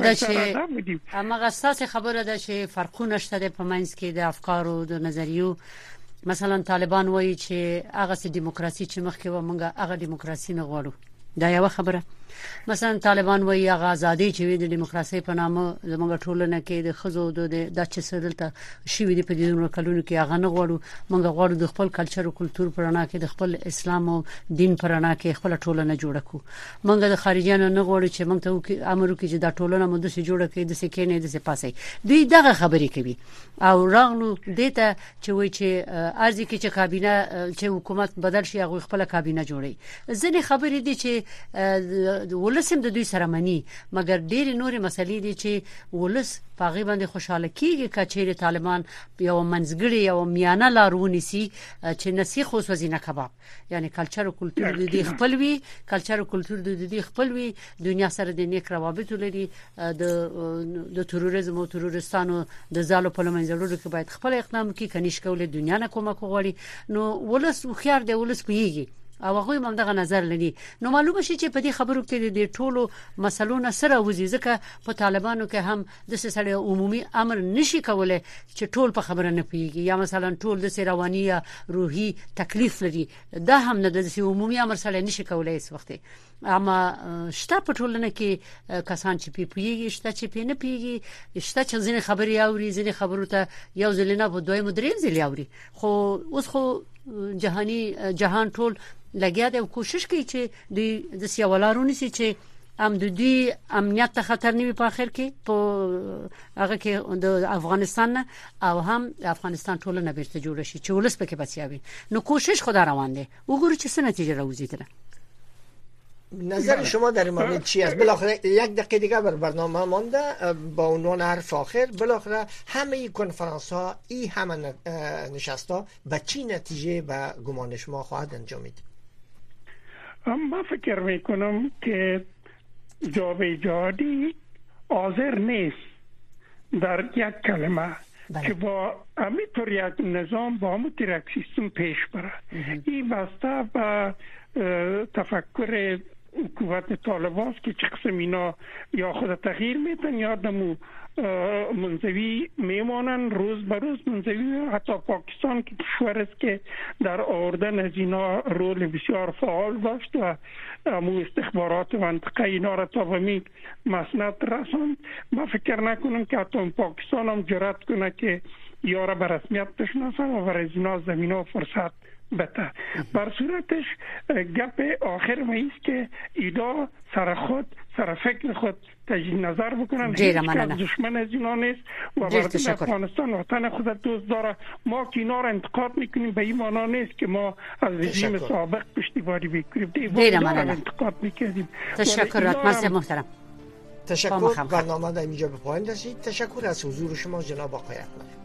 خبره ده چې فرقونه شته په منځ کې د افکارو د نظریو. مثلا طالبان وایي چې هغه سي دیموکراسي چې مخکې و مونږه هغه دیموکراسي نه غواړو. دا یو خبره. مثلا طالبان وایي هغه ازادي چې د دیموکراسي په نامه زموږ ټولنه کې د خزو د چې سدلته شوی دی په دې نور کلونو کې هغه نه غواړو. مونږ غواړو د خپل کلچر او کلچر پرانا کې د خپل اسلام او دین پرانا کې خپل ټولنه جوړه کو. مونږ د خارجيانو نه غواړو چې مونږ ته امر وکړي چې دا ټولنه مو د سې جوړه کې د سې کې نه د سې پاسې دوی دغه خبرې کوي او راغلو دته چې وایي چې ارزي کې چې کابینه چې حکومت بدل شي هغه خپل کابینه جوړي. ځنې خبرې دي چې ولسم د دوی سره مني، مګر ډېر نورې مسلې دي چې ولس پاغي باندې خوشاله کیږي کچېره طالبان یو منځګړي یو میانه لارونی سي چې نسیخ اوس وزینه کباب. یعنی کلچر او کلچر د دې خپل وی، کلچر او کلچر د دې خپل وی، دنیا سره د نیک روابط لري. د تروریزم او تروریستانو د زالو په لمنځلو کې باید خپل اقدام کوي کنيش کول دنیا نه کومه کوغړي. نو ولس خيار دی، ولس پیږي او هغه هم دغه نظر لري. نو معلومه شي چې په دې خبرو کې د ټولو مسلونو سره وزي ځکه په طالبانو کې هم د سړي عمومي امر نشي کولای چې ټول په خبره نه پیږي یا مثلا ټول د رواني یا روحي تکلیف لري. دا هم نه د عمومي امر سره نشي کولای اس وخت. اما شته په ټولنه کې کسان چې پیږي، شته چې نه پیږي، شته چې ځینې خبري اوري، ځینې خبرو ته یو ځل نه په دویم دریم ځل اوري. خو اوس خو جهان ټول لګیا دی او کوشش کوي چې د سیاولارونی سي چې ام د دې امنیت ته خطر نه وي په اخر کې په هغه کې د افغانستان او هم افغانستان ټولنه بیرته جوړ شي چې ولس پکې بچیاوي. نو کوشش خدا روان دی. وګورئ چې څه نتیجه راوځي. نظر شما در این مورد چی است؟ بالاخره 1 دقیقه دیگه بر برنامه مانده با عنوان حرف آخر. بالاخره همه کنفرانس ها همه نشست ها به چی نتیجه به گمان شما خواهد انجامید؟ من فکر میکنم که جامعه جهادی حاضر نیست در یک کلمه که با همینطور یک نظام با همینطور یک سیستم پیش بره. این بسته به تفکر قوت طالبان است که چه قسم اینا یا خود تغییر میتن یا دمو منزوی میمانن روز به روز منزوی. حتی پاکستان که کشور است که در آوردن از اینا رول بسیار فعال داشت و امو استخبارات منطقه اینا را تا به می مسند رساند. ما فکر نکنم که حتی پاکستان هم جرأت کنه که یا را به رسمیت بشناسن و برای اینا زمینه و فرصت بده. بر صورتش گپ آخر ما ایست که ایدا سر فکر خود تجدید نظر بکنن. هیچ کس دشمن از اینا نیست و مردم افغانستان وطن خود دوست داره. ما که اینا را انتقاد میکنیم به این معنا نیست که ما از رژیم سابق پشتیبانی بکنیم. انتقاد میکردیم. تشکر محترم. تشکر. برنامه در اینجا به پایان رسید. تشکر از حضور شما جناب آقای احمدی.